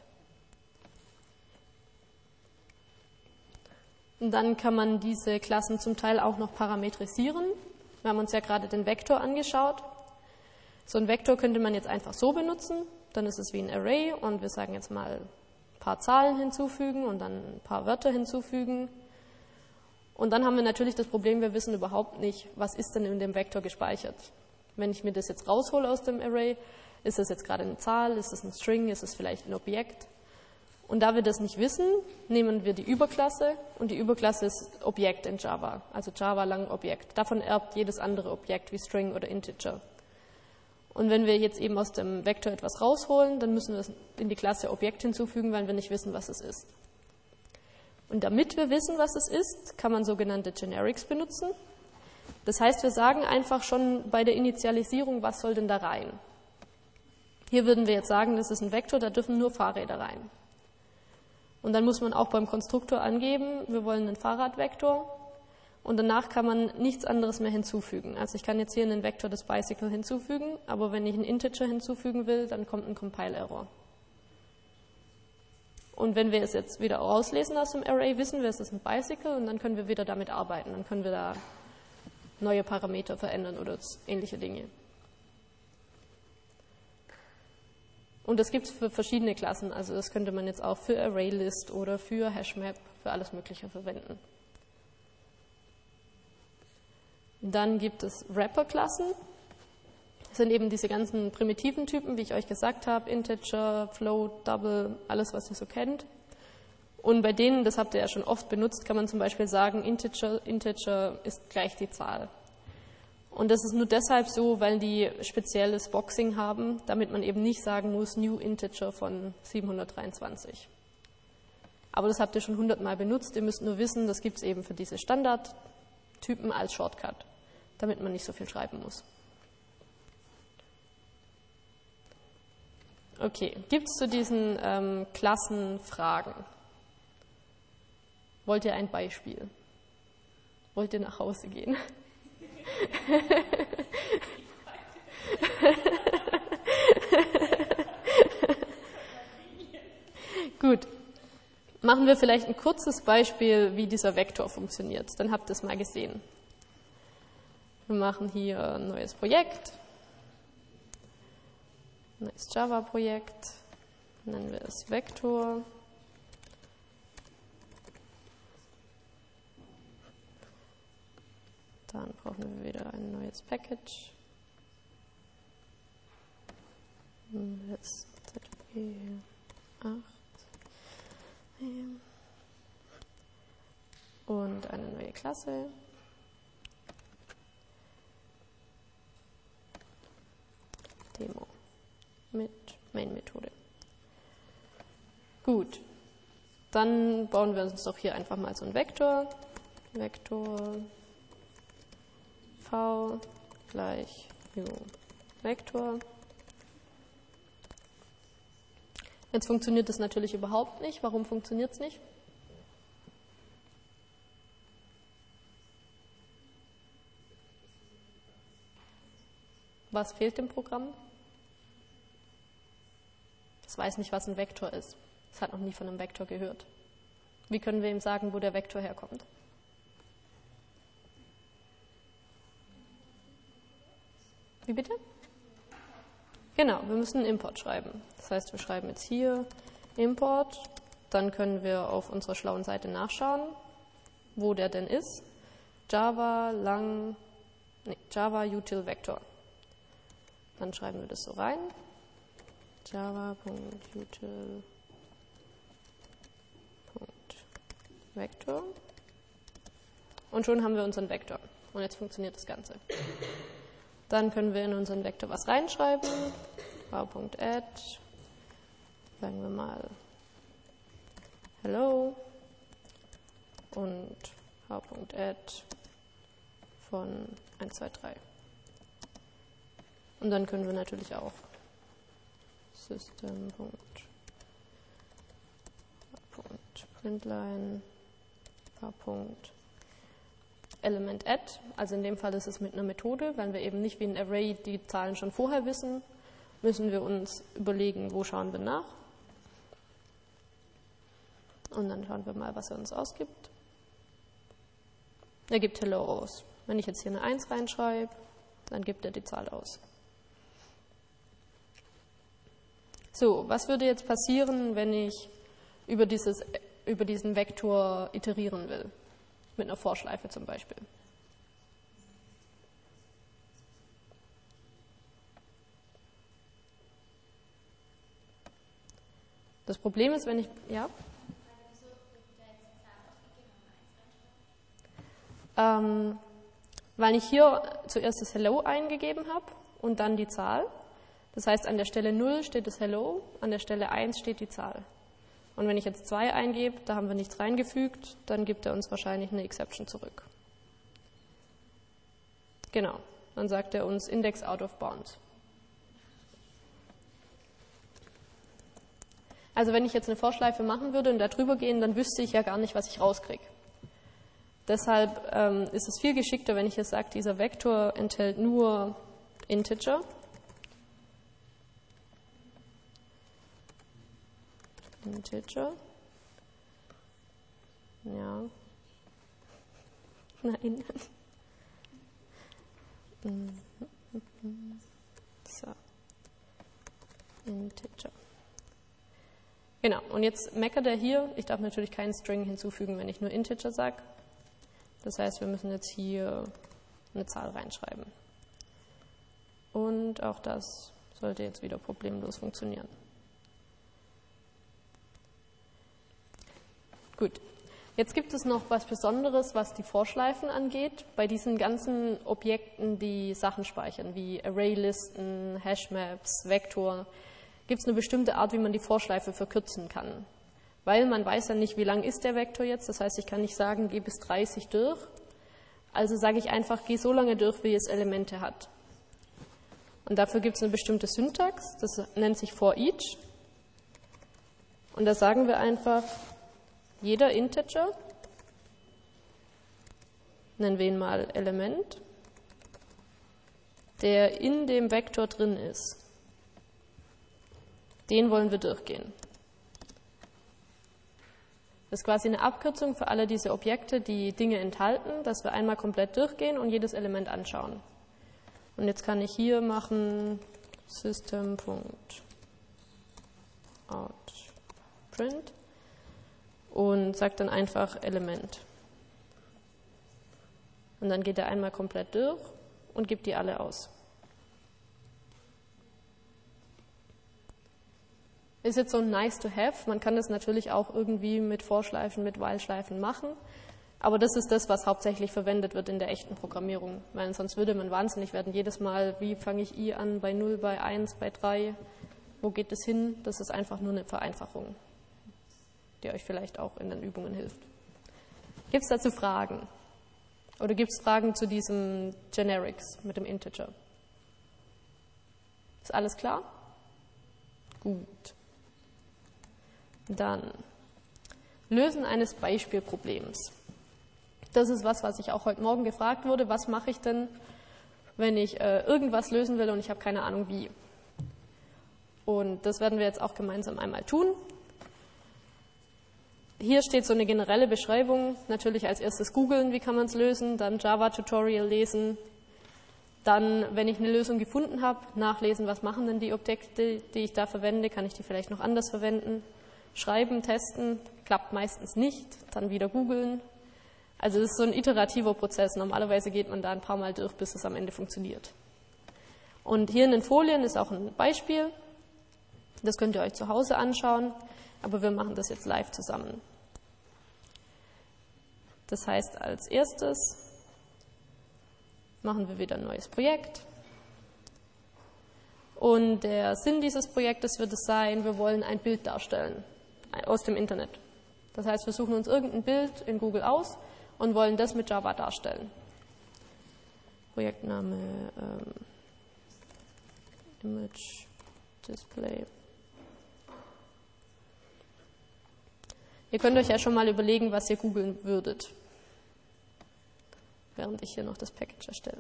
Und dann kann man diese Klassen zum Teil auch noch parametrisieren. Wir haben uns ja gerade den Vektor angeschaut. So einen Vektor könnte man jetzt einfach so benutzen. Dann ist es wie ein Array und wir sagen jetzt mal ein paar Zahlen hinzufügen und dann ein paar Wörter hinzufügen. Und dann haben wir natürlich das Problem, wir wissen überhaupt nicht, was ist denn in dem Vektor gespeichert. Wenn ich mir das jetzt raushole aus dem Array, ist das jetzt gerade eine Zahl, ist das ein String, ist es vielleicht ein Objekt? Und da wir das nicht wissen, nehmen wir die Überklasse und die Überklasse ist Objekt in Java, also Java lang Objekt. Davon erbt jedes andere Objekt wie String oder Integer. Und wenn wir jetzt eben aus dem Vektor etwas rausholen, dann müssen wir es in die Klasse Objekt hinzufügen, weil wir nicht wissen, was es ist. Und damit wir wissen, was es ist, kann man sogenannte Generics benutzen. Das heißt, wir sagen einfach schon bei der Initialisierung, was soll denn da rein? Hier würden wir jetzt sagen, das ist ein Vektor, da dürfen nur Fahrräder rein. Und dann muss man auch beim Konstruktor angeben, wir wollen einen Fahrradvektor. Und danach kann man nichts anderes mehr hinzufügen. Also ich kann jetzt hier einen Vektor des Bicycle hinzufügen, aber wenn ich einen Integer hinzufügen will, dann kommt ein Compile-Error. Und wenn wir es jetzt wieder rauslesen aus dem Array, wissen wir, es ist ein Bicycle und dann können wir wieder damit arbeiten. Dann können wir da neue Parameter verändern oder ähnliche Dinge. Und das gibt es für verschiedene Klassen. Also das könnte man jetzt auch für ArrayList oder für HashMap, für alles Mögliche verwenden. Dann gibt es Wrapper-Klassen. Das sind eben diese ganzen primitiven Typen, wie ich euch gesagt habe, Integer, Float, Double, alles, was ihr so kennt. Und bei denen, das habt ihr ja schon oft benutzt, kann man zum Beispiel sagen, Integer ist gleich die Zahl. Und das ist nur deshalb so, weil die spezielles Boxing haben, damit man eben nicht sagen muss, New Integer von 723. Aber das habt ihr schon 100-mal benutzt. Ihr müsst nur wissen, das gibt es eben für diese Standardtypen als Shortcut, damit man nicht so viel schreiben muss. Okay, gibt es zu diesen Klassen Fragen? Wollt ihr ein Beispiel? Wollt ihr nach Hause gehen? Gut, machen wir vielleicht ein kurzes Beispiel, wie dieser Vektor funktioniert. Dann habt ihr es mal gesehen. Wir machen hier ein neues Projekt. Neues Java-Projekt, nennen wir es Vektor. Dann brauchen wir wieder ein neues Package. Jetzt ZP8. Und eine neue Klasse. Demo. Mit Main-Methode. Gut, dann bauen wir uns doch hier einfach mal so einen Vektor. Vektor v gleich new Vektor. Jetzt funktioniert das natürlich überhaupt nicht. Warum funktioniert es nicht? Was fehlt dem Programm? Es weiß nicht, was ein Vektor ist. Es hat noch nie von einem Vektor gehört. Wie können wir ihm sagen, wo der Vektor herkommt? Wie bitte? Genau, wir müssen einen Import schreiben. Das heißt, wir schreiben jetzt hier Import. Dann können wir auf unserer schlauen Seite nachschauen, wo der denn ist. Java util Vector. Dann schreiben wir das so rein. Java.util.vector. Und schon haben wir unseren Vektor. Und jetzt funktioniert das Ganze. Dann können wir in unseren Vektor was reinschreiben. v.add. Sagen wir mal hello. Und v.add von 1, 2, 3. Und dann können wir natürlich auch System.println Element add, also in dem Fall ist es mit einer Methode, weil wir eben nicht wie ein Array die Zahlen schon vorher wissen, müssen wir uns überlegen, wo schauen wir nach. Und dann schauen wir mal, was er uns ausgibt. Er gibt Hello aus. Wenn ich jetzt hier eine 1 reinschreibe, dann gibt er die Zahl aus. So, was würde jetzt passieren, wenn ich über diesen Vektor iterieren will? Mit einer Vorschleife zum Beispiel. Das Problem ist, wenn ich... Ja? Weil ich hier zuerst das Hello eingegeben habe und dann die Zahl. Das heißt, an der Stelle 0 steht das Hello, an der Stelle 1 steht die Zahl. Und wenn ich jetzt 2 eingebe, da haben wir nichts reingefügt, dann gibt er uns wahrscheinlich eine Exception zurück. Genau, dann sagt er uns Index out of bounds. Also wenn ich jetzt eine Vorschleife machen würde und da drüber gehen, dann wüsste ich ja gar nicht, was ich rauskriege. Deshalb ist es viel geschickter, wenn ich jetzt sage, dieser Vektor enthält nur Integer. Ja. Nein. So. Integer. Genau, und jetzt meckert er hier. Ich darf natürlich keinen String hinzufügen, wenn ich nur Integer sage. Das heißt, wir müssen jetzt hier eine Zahl reinschreiben. Und auch das sollte jetzt wieder problemlos funktionieren. Gut, jetzt gibt es noch was Besonderes, was die Vorschleifen angeht. Bei diesen ganzen Objekten, die Sachen speichern, wie Arraylisten, Hashmaps, Vektor, gibt es eine bestimmte Art, wie man die Vorschleife verkürzen kann. Weil man weiß ja nicht, wie lang ist der Vektor jetzt. Das heißt, ich kann nicht sagen, geh bis 30 durch. Also sage ich einfach, geh so lange durch, wie es Elemente hat. Und dafür gibt es eine bestimmte Syntax, das nennt sich for each. Und da sagen wir einfach, jeder Integer, nennen wir ihn mal Element, der in dem Vektor drin ist, den wollen wir durchgehen. Das ist quasi eine Abkürzung für alle diese Objekte, die Dinge enthalten, dass wir einmal komplett durchgehen und jedes Element anschauen. Und jetzt kann ich hier machen system.outPrint und sage dann einfach Element. Und dann geht er einmal komplett durch und gibt die alle aus. Ist jetzt so ein nice to have. Man kann das natürlich auch irgendwie mit Vorschleifen, mit While-Schleifen machen. Aber das ist das, was hauptsächlich verwendet wird in der echten Programmierung. Weil sonst würde man wahnsinnig werden. Jedes Mal, wie fange ich i an, bei 0, bei 1, bei 3, wo geht es hin? Das ist einfach nur eine Vereinfachung, die euch vielleicht auch in den Übungen hilft. Gibt es dazu Fragen? Oder gibt es Fragen zu diesem Generics mit dem Integer? Ist alles klar? Gut. Dann Lösen eines Beispielproblems. Das ist was ich auch heute Morgen gefragt wurde. Was mache ich denn, wenn ich irgendwas lösen will und ich habe keine Ahnung wie? Und das werden wir jetzt auch gemeinsam einmal tun. Hier steht so eine generelle Beschreibung. Natürlich als erstes googeln, wie kann man es lösen, dann Java-Tutorial lesen. Dann, wenn ich eine Lösung gefunden habe, nachlesen, was machen denn die Objekte, die ich da verwende, kann ich die vielleicht noch anders verwenden. Schreiben, testen, klappt meistens nicht, dann wieder googeln. Also das ist so ein iterativer Prozess. Normalerweise geht man da ein paar Mal durch, bis es am Ende funktioniert. Und hier in den Folien ist auch ein Beispiel. Das könnt ihr euch zu Hause anschauen, aber wir machen das jetzt live zusammen. Das heißt, als erstes machen wir wieder ein neues Projekt. Und der Sinn dieses Projektes wird es sein, wir wollen ein Bild darstellen aus dem Internet. Das heißt, wir suchen uns irgendein Bild in Google aus und wollen das mit Java darstellen. Projektname Image Display. Ihr könnt euch ja schon mal überlegen, was ihr googeln würdet, während ich hier noch das Package erstelle.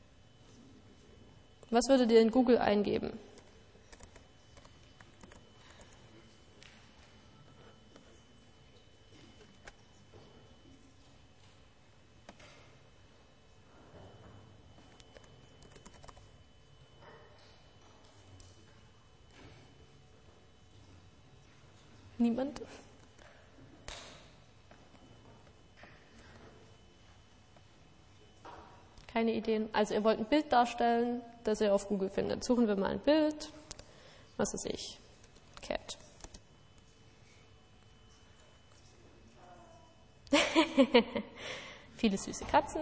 Was würdet ihr in Google eingeben? Niemand? Keine Ideen? Also ihr wollt ein Bild darstellen, das ihr auf Google findet. Suchen wir mal ein Bild. Was weiß ich? Cat. Viele süße Katzen.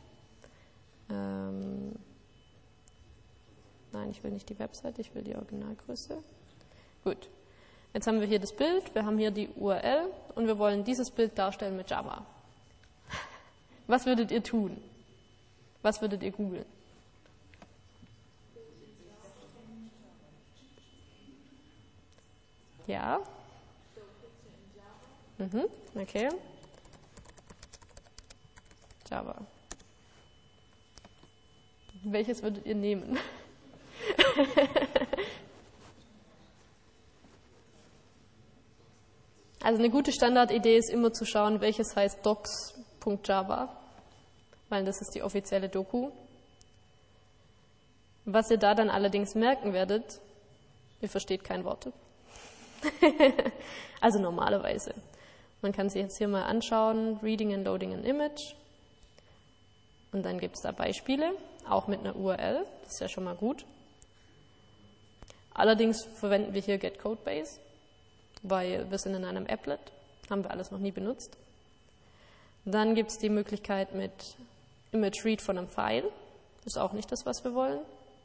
Nein, ich will nicht die Website, ich will die Originalgröße. Gut. Jetzt haben wir hier das Bild, wir haben hier die URL und wir wollen dieses Bild darstellen mit Java. Was würdet ihr tun? Was würdet ihr googeln? Ja? Okay. Java. Welches würdet ihr nehmen? Also eine gute Standardidee ist immer zu schauen, welches heißt docs.java, weil das ist die offizielle Doku. Was ihr da dann allerdings merken werdet, ihr versteht kein Wort. Also normalerweise. Man kann sich jetzt hier mal anschauen, Reading and Loading an Image. Und dann gibt es da Beispiele, auch mit einer URL, das ist ja schon mal gut. Allerdings verwenden wir hier getCodebase, weil wir sind in einem Applet, haben wir alles noch nie benutzt. Dann gibt es die Möglichkeit mit Image Read von einem File, ist auch nicht das, was wir wollen.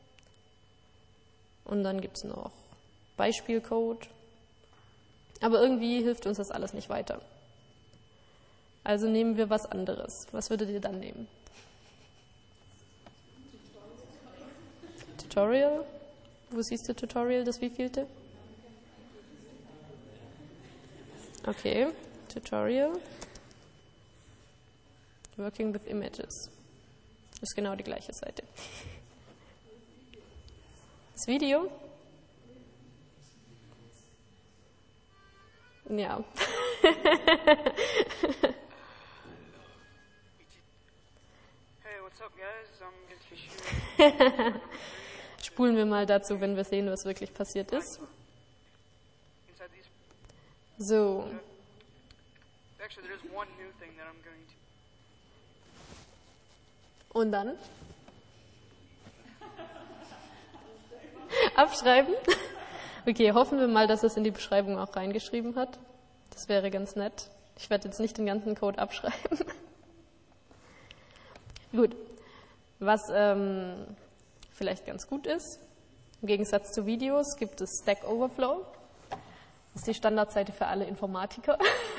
Und dann gibt es noch Beispielcode, aber irgendwie hilft uns das alles nicht weiter. Also nehmen wir was anderes. Was würdet ihr dann nehmen? Tutorial? Wo siehst du Tutorial, das wievielte? Okay, Tutorial. Working with Images. Ist genau die gleiche Seite. Das Video? Ja. Hey, what's up, guys? I'm going to shoot. Spulen wir mal dazu, wenn wir sehen, was wirklich passiert ist. Inside these. So. Actually, there's one new thing that I'm going to. Und dann? Abschreiben? Okay, hoffen wir mal, dass es in die Beschreibung auch reingeschrieben hat. Das wäre ganz nett. Ich werde jetzt nicht den ganzen Code abschreiben. Gut. Was vielleicht ganz gut ist, im Gegensatz zu Videos gibt es Stack Overflow. Das ist die Standardseite für alle Informatiker.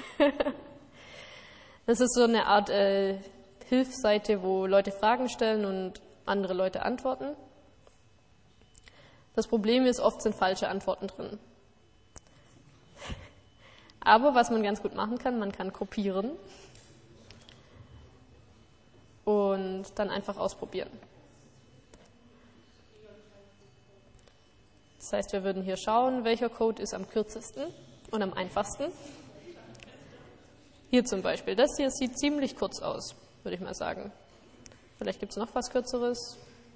Das ist so eine Art Hilfsseite, wo Leute Fragen stellen und andere Leute antworten. Das Problem ist, oft sind falsche Antworten drin. Aber was man ganz gut machen kann, man kann kopieren und dann einfach ausprobieren. Das heißt, wir würden hier schauen, welcher Code ist am kürzesten und am einfachsten. Hier zum Beispiel, das hier sieht ziemlich kurz aus, würde ich mal sagen. Vielleicht gibt es noch was Kürzeres.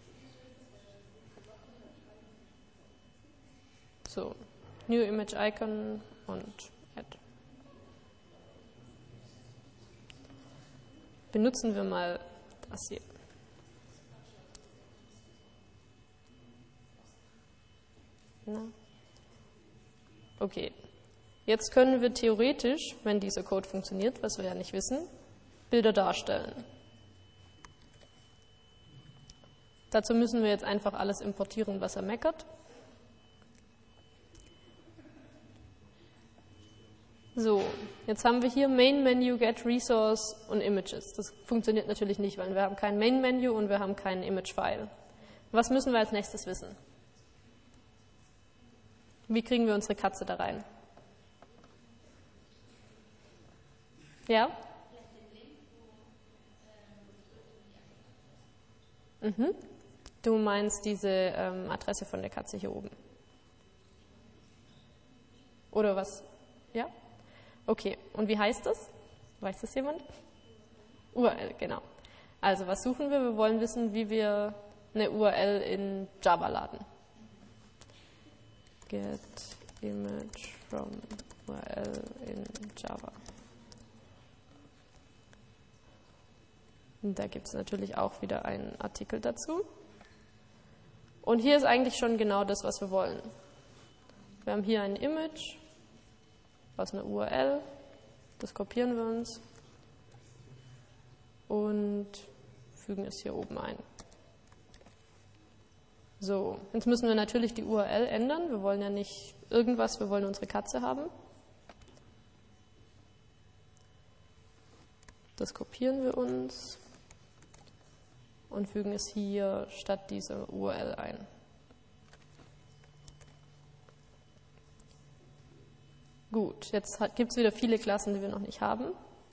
So, New Image Icon und Add. Benutzen wir mal das hier. Na. Okay, jetzt können wir theoretisch, wenn dieser Code funktioniert, was wir ja nicht wissen, Bilder darstellen. Dazu müssen wir jetzt einfach alles importieren, was er meckert. So, jetzt haben wir hier Main Menu, Get Resource und Images. Das funktioniert natürlich nicht, weil wir haben kein Main Menu und wir haben kein Image-File. Was müssen wir als nächstes wissen? Wie kriegen wir unsere Katze da rein? Ja? Du meinst diese Adresse von der Katze hier oben? Oder was? Ja? Okay, und wie heißt das? Weiß das jemand? URL, genau. Also was suchen wir? Wir wollen wissen, wie wir eine URL in Java laden. Get image from URL in Java. Und da gibt es natürlich auch wieder einen Artikel dazu. Und hier ist eigentlich schon genau das, was wir wollen. Wir haben hier ein Image aus einer URL, das kopieren wir uns und fügen es hier oben ein. So, jetzt müssen wir natürlich die URL ändern. Wir wollen ja nicht irgendwas, wir wollen unsere Katze haben. Das kopieren wir uns und fügen es hier statt dieser URL ein. Gut, jetzt gibt es wieder viele Klassen, die wir noch nicht haben.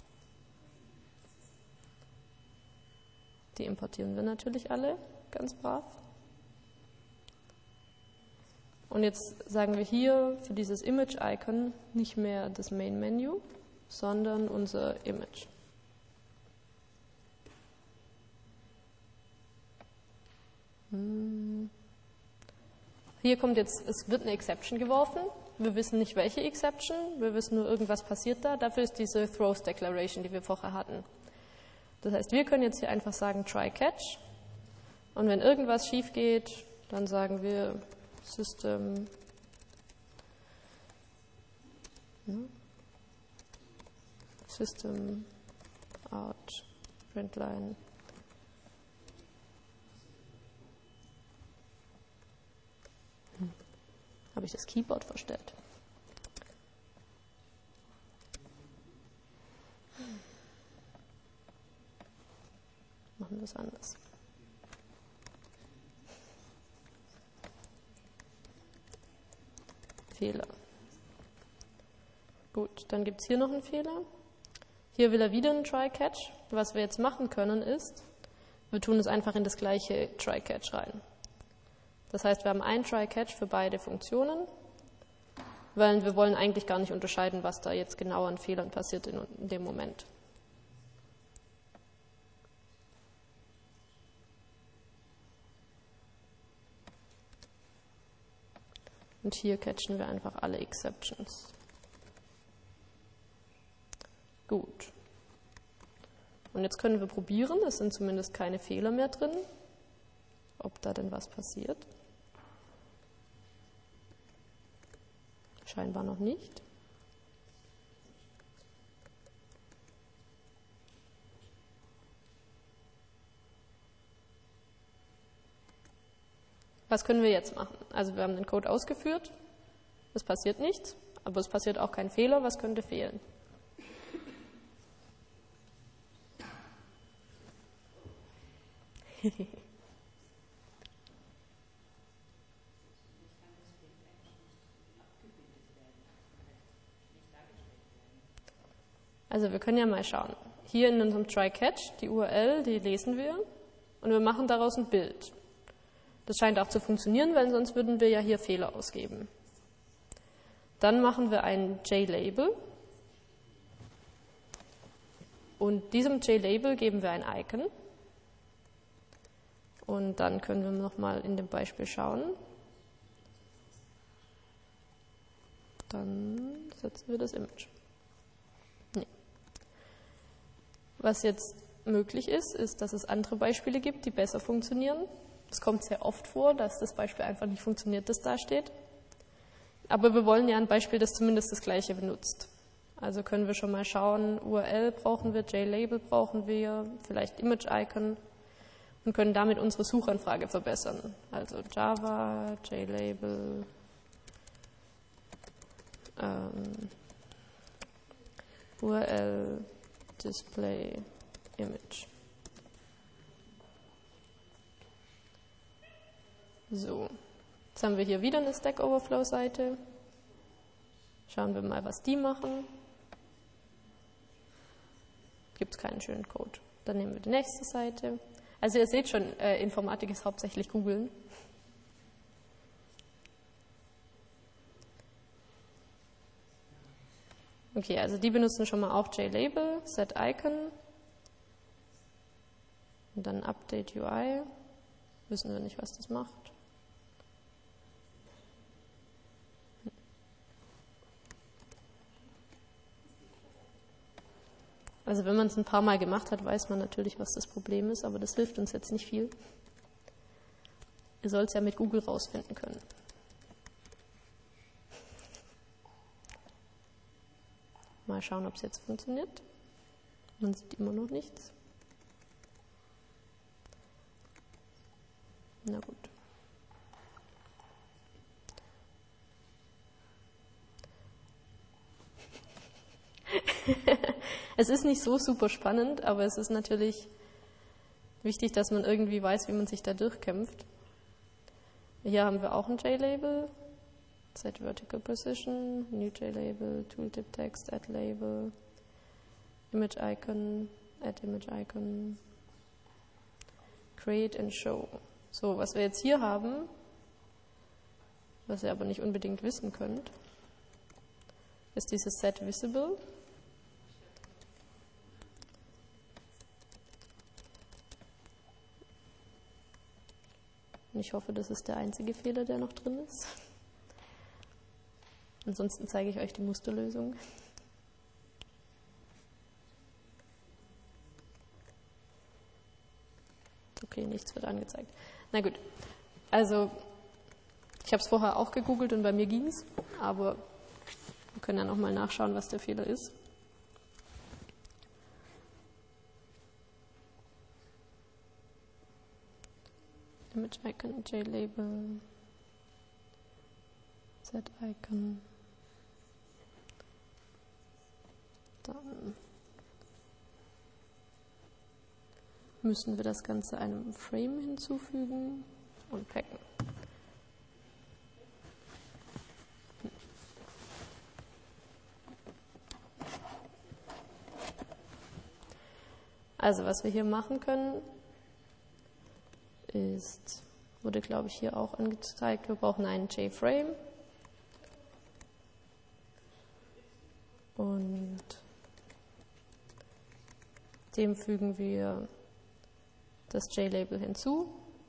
Die importieren wir natürlich alle, ganz brav. Und jetzt sagen wir hier für dieses Image-Icon nicht mehr das Main-Menu, sondern unser Image. Hier kommt jetzt, es wird eine Exception geworfen. Wir wissen nicht, welche Exception, wir wissen nur, irgendwas passiert da. Dafür ist diese Throws Declaration, die wir vorher hatten. Das heißt, wir können jetzt hier einfach sagen try catch. Und wenn irgendwas schief geht, dann sagen wir System out println. Habe ich das Keyboard verstellt? Machen wir es anders. Fehler. Gut, dann gibt es hier noch einen Fehler. Hier will er wieder einen Try-Catch. Was wir jetzt machen können ist, wir tun es einfach in das gleiche Try-Catch rein. Das heißt, wir haben einen Try-Catch für beide Funktionen, weil wir wollen eigentlich gar nicht unterscheiden, was da jetzt genau an Fehlern passiert in dem Moment. Und hier catchen wir einfach alle Exceptions. Gut. Und jetzt können wir probieren, es sind zumindest keine Fehler mehr drin, ob da denn was passiert. Scheinbar noch nicht. Was können wir jetzt machen? Also wir haben den Code ausgeführt, es passiert nichts, aber es passiert auch kein Fehler. Was könnte fehlen? Also wir können ja mal schauen. Hier in unserem Try-Catch, die URL, die lesen wir und wir machen daraus ein Bild. Das scheint auch zu funktionieren, weil sonst würden wir ja hier Fehler ausgeben. Dann machen wir ein JLabel und diesem JLabel geben wir ein Icon. Und dann können wir nochmal in dem Beispiel schauen. Dann setzen wir das Image. Nee. Was jetzt möglich ist, ist, dass es andere Beispiele gibt, die besser funktionieren. Es kommt sehr oft vor, dass das Beispiel einfach nicht funktioniert, das da steht. Aber wir wollen ja ein Beispiel, das zumindest das Gleiche benutzt. Also können wir schon mal schauen, URL brauchen wir, JLabel brauchen wir, vielleicht Image-Icon und können damit unsere Suchanfrage verbessern. Also Java, JLabel, URL, Display, Image. So, jetzt haben wir hier wieder eine Stack Overflow-Seite. Schauen wir mal, was die machen. gibt es keinen schönen Code. Dann nehmen wir die nächste Seite. Also ihr seht schon, Informatik ist hauptsächlich googeln. Okay, also die benutzen schon mal auch JLabel, setIcon und dann Update UI. Wissen wir nicht, was das macht. Also wenn man es ein paar Mal gemacht hat, weiß man natürlich, was das Problem ist, aber das hilft uns jetzt nicht viel. Ihr sollt es ja mit Google rausfinden können. Mal schauen, ob es jetzt funktioniert. Man sieht immer noch nichts. Na gut. Es ist nicht so super spannend, aber es ist natürlich wichtig, dass man irgendwie weiß, wie man sich da durchkämpft. Hier haben wir auch ein JLabel. Set Vertical Position, New JLabel, Tooltip Text, Add Label, Image Icon, Add Image Icon, Create and Show. So, was wir jetzt hier haben, was ihr aber nicht unbedingt wissen könnt, ist dieses Set Visible. Und ich hoffe, das ist der einzige Fehler, der noch drin ist. Ansonsten zeige ich euch die Musterlösung. Okay, nichts wird angezeigt. Na gut, also ich habe es vorher auch gegoogelt und bei mir ging es, aber wir können ja nochmal nachschauen, was der Fehler ist. Image Icon, JLabel, Set Icon. Dann müssen wir das Ganze einem Frame hinzufügen und packen. Also was wir hier machen können, ist, wurde glaube ich hier auch angezeigt, wir brauchen einen JFrame und dem fügen wir das JLabel hinzu.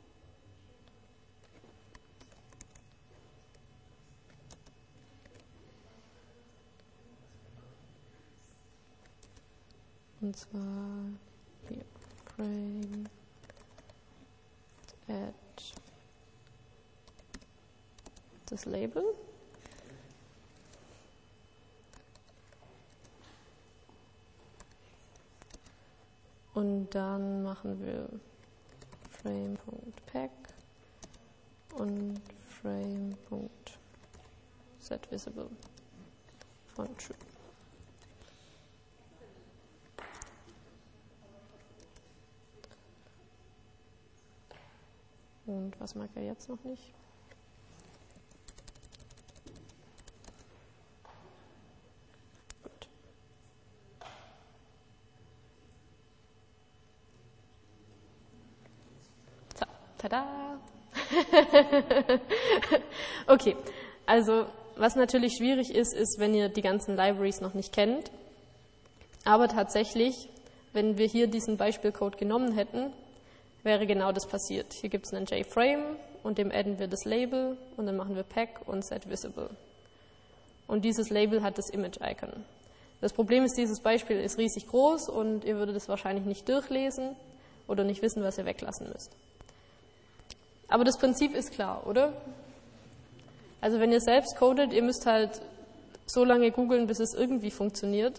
Und zwar hier Frame Add das Label. Und dann machen wir frame.pack und frame.setVisible von true. Und was mag er jetzt noch nicht? Gut. So, tada! Okay, also was natürlich schwierig ist, ist, wenn ihr die ganzen Libraries noch nicht kennt. Aber tatsächlich, wenn wir hier diesen Beispielcode genommen hätten, wäre genau das passiert. Hier gibt es einen JFrame und dem adden wir das Label und dann machen wir Pack und setVisible. Und dieses Label hat das Image-Icon. Das Problem ist, dieses Beispiel ist riesig groß und ihr würdet es wahrscheinlich nicht durchlesen oder nicht wissen, was ihr weglassen müsst. Aber das Prinzip ist klar, oder? Also wenn ihr selbst codet, ihr müsst halt so lange googeln, bis es irgendwie funktioniert.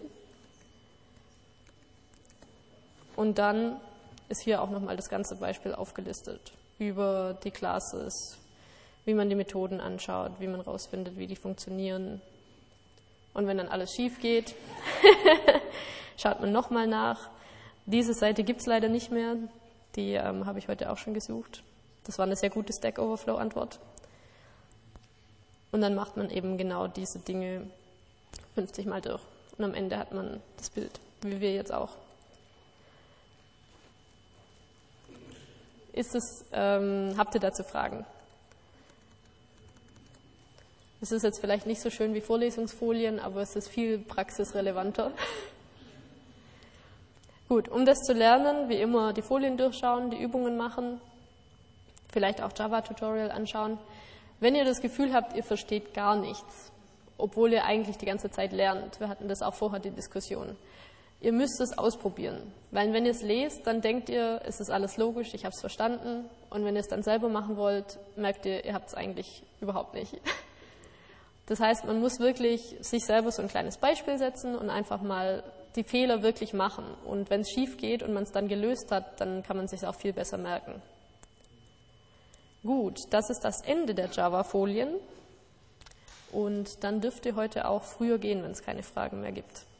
Und dann ist hier auch nochmal das ganze Beispiel aufgelistet über die Classes, wie man die Methoden anschaut, wie man rausfindet, wie die funktionieren. Und wenn dann alles schief geht, schaut man nochmal nach. Diese Seite gibt es leider nicht mehr, die habe ich heute auch schon gesucht. Das war eine sehr gute Stack Overflow-Antwort. Und dann macht man eben genau diese Dinge 50 Mal durch. Und am Ende hat man das Bild, wie wir jetzt auch. habt ihr dazu Fragen? Es ist jetzt vielleicht nicht so schön wie Vorlesungsfolien, aber es ist viel praxisrelevanter. Gut, um das zu lernen, wie immer die Folien durchschauen, die Übungen machen, vielleicht auch Java-Tutorial anschauen. Wenn ihr das Gefühl habt, ihr versteht gar nichts, obwohl ihr eigentlich die ganze Zeit lernt, wir hatten das auch vorher, die Diskussion, ihr müsst es ausprobieren. Weil wenn ihr es lest, dann denkt ihr, es ist alles logisch, ich habe es verstanden. Und wenn ihr es dann selber machen wollt, merkt ihr, ihr habt es eigentlich überhaupt nicht. Das heißt, man muss wirklich sich selber so ein kleines Beispiel setzen und einfach mal die Fehler wirklich machen. Und wenn es schief geht und man es dann gelöst hat, dann kann man es sich auch viel besser merken. Gut, das ist das Ende der Java-Folien. Und dann dürft ihr heute auch früher gehen, wenn es keine Fragen mehr gibt.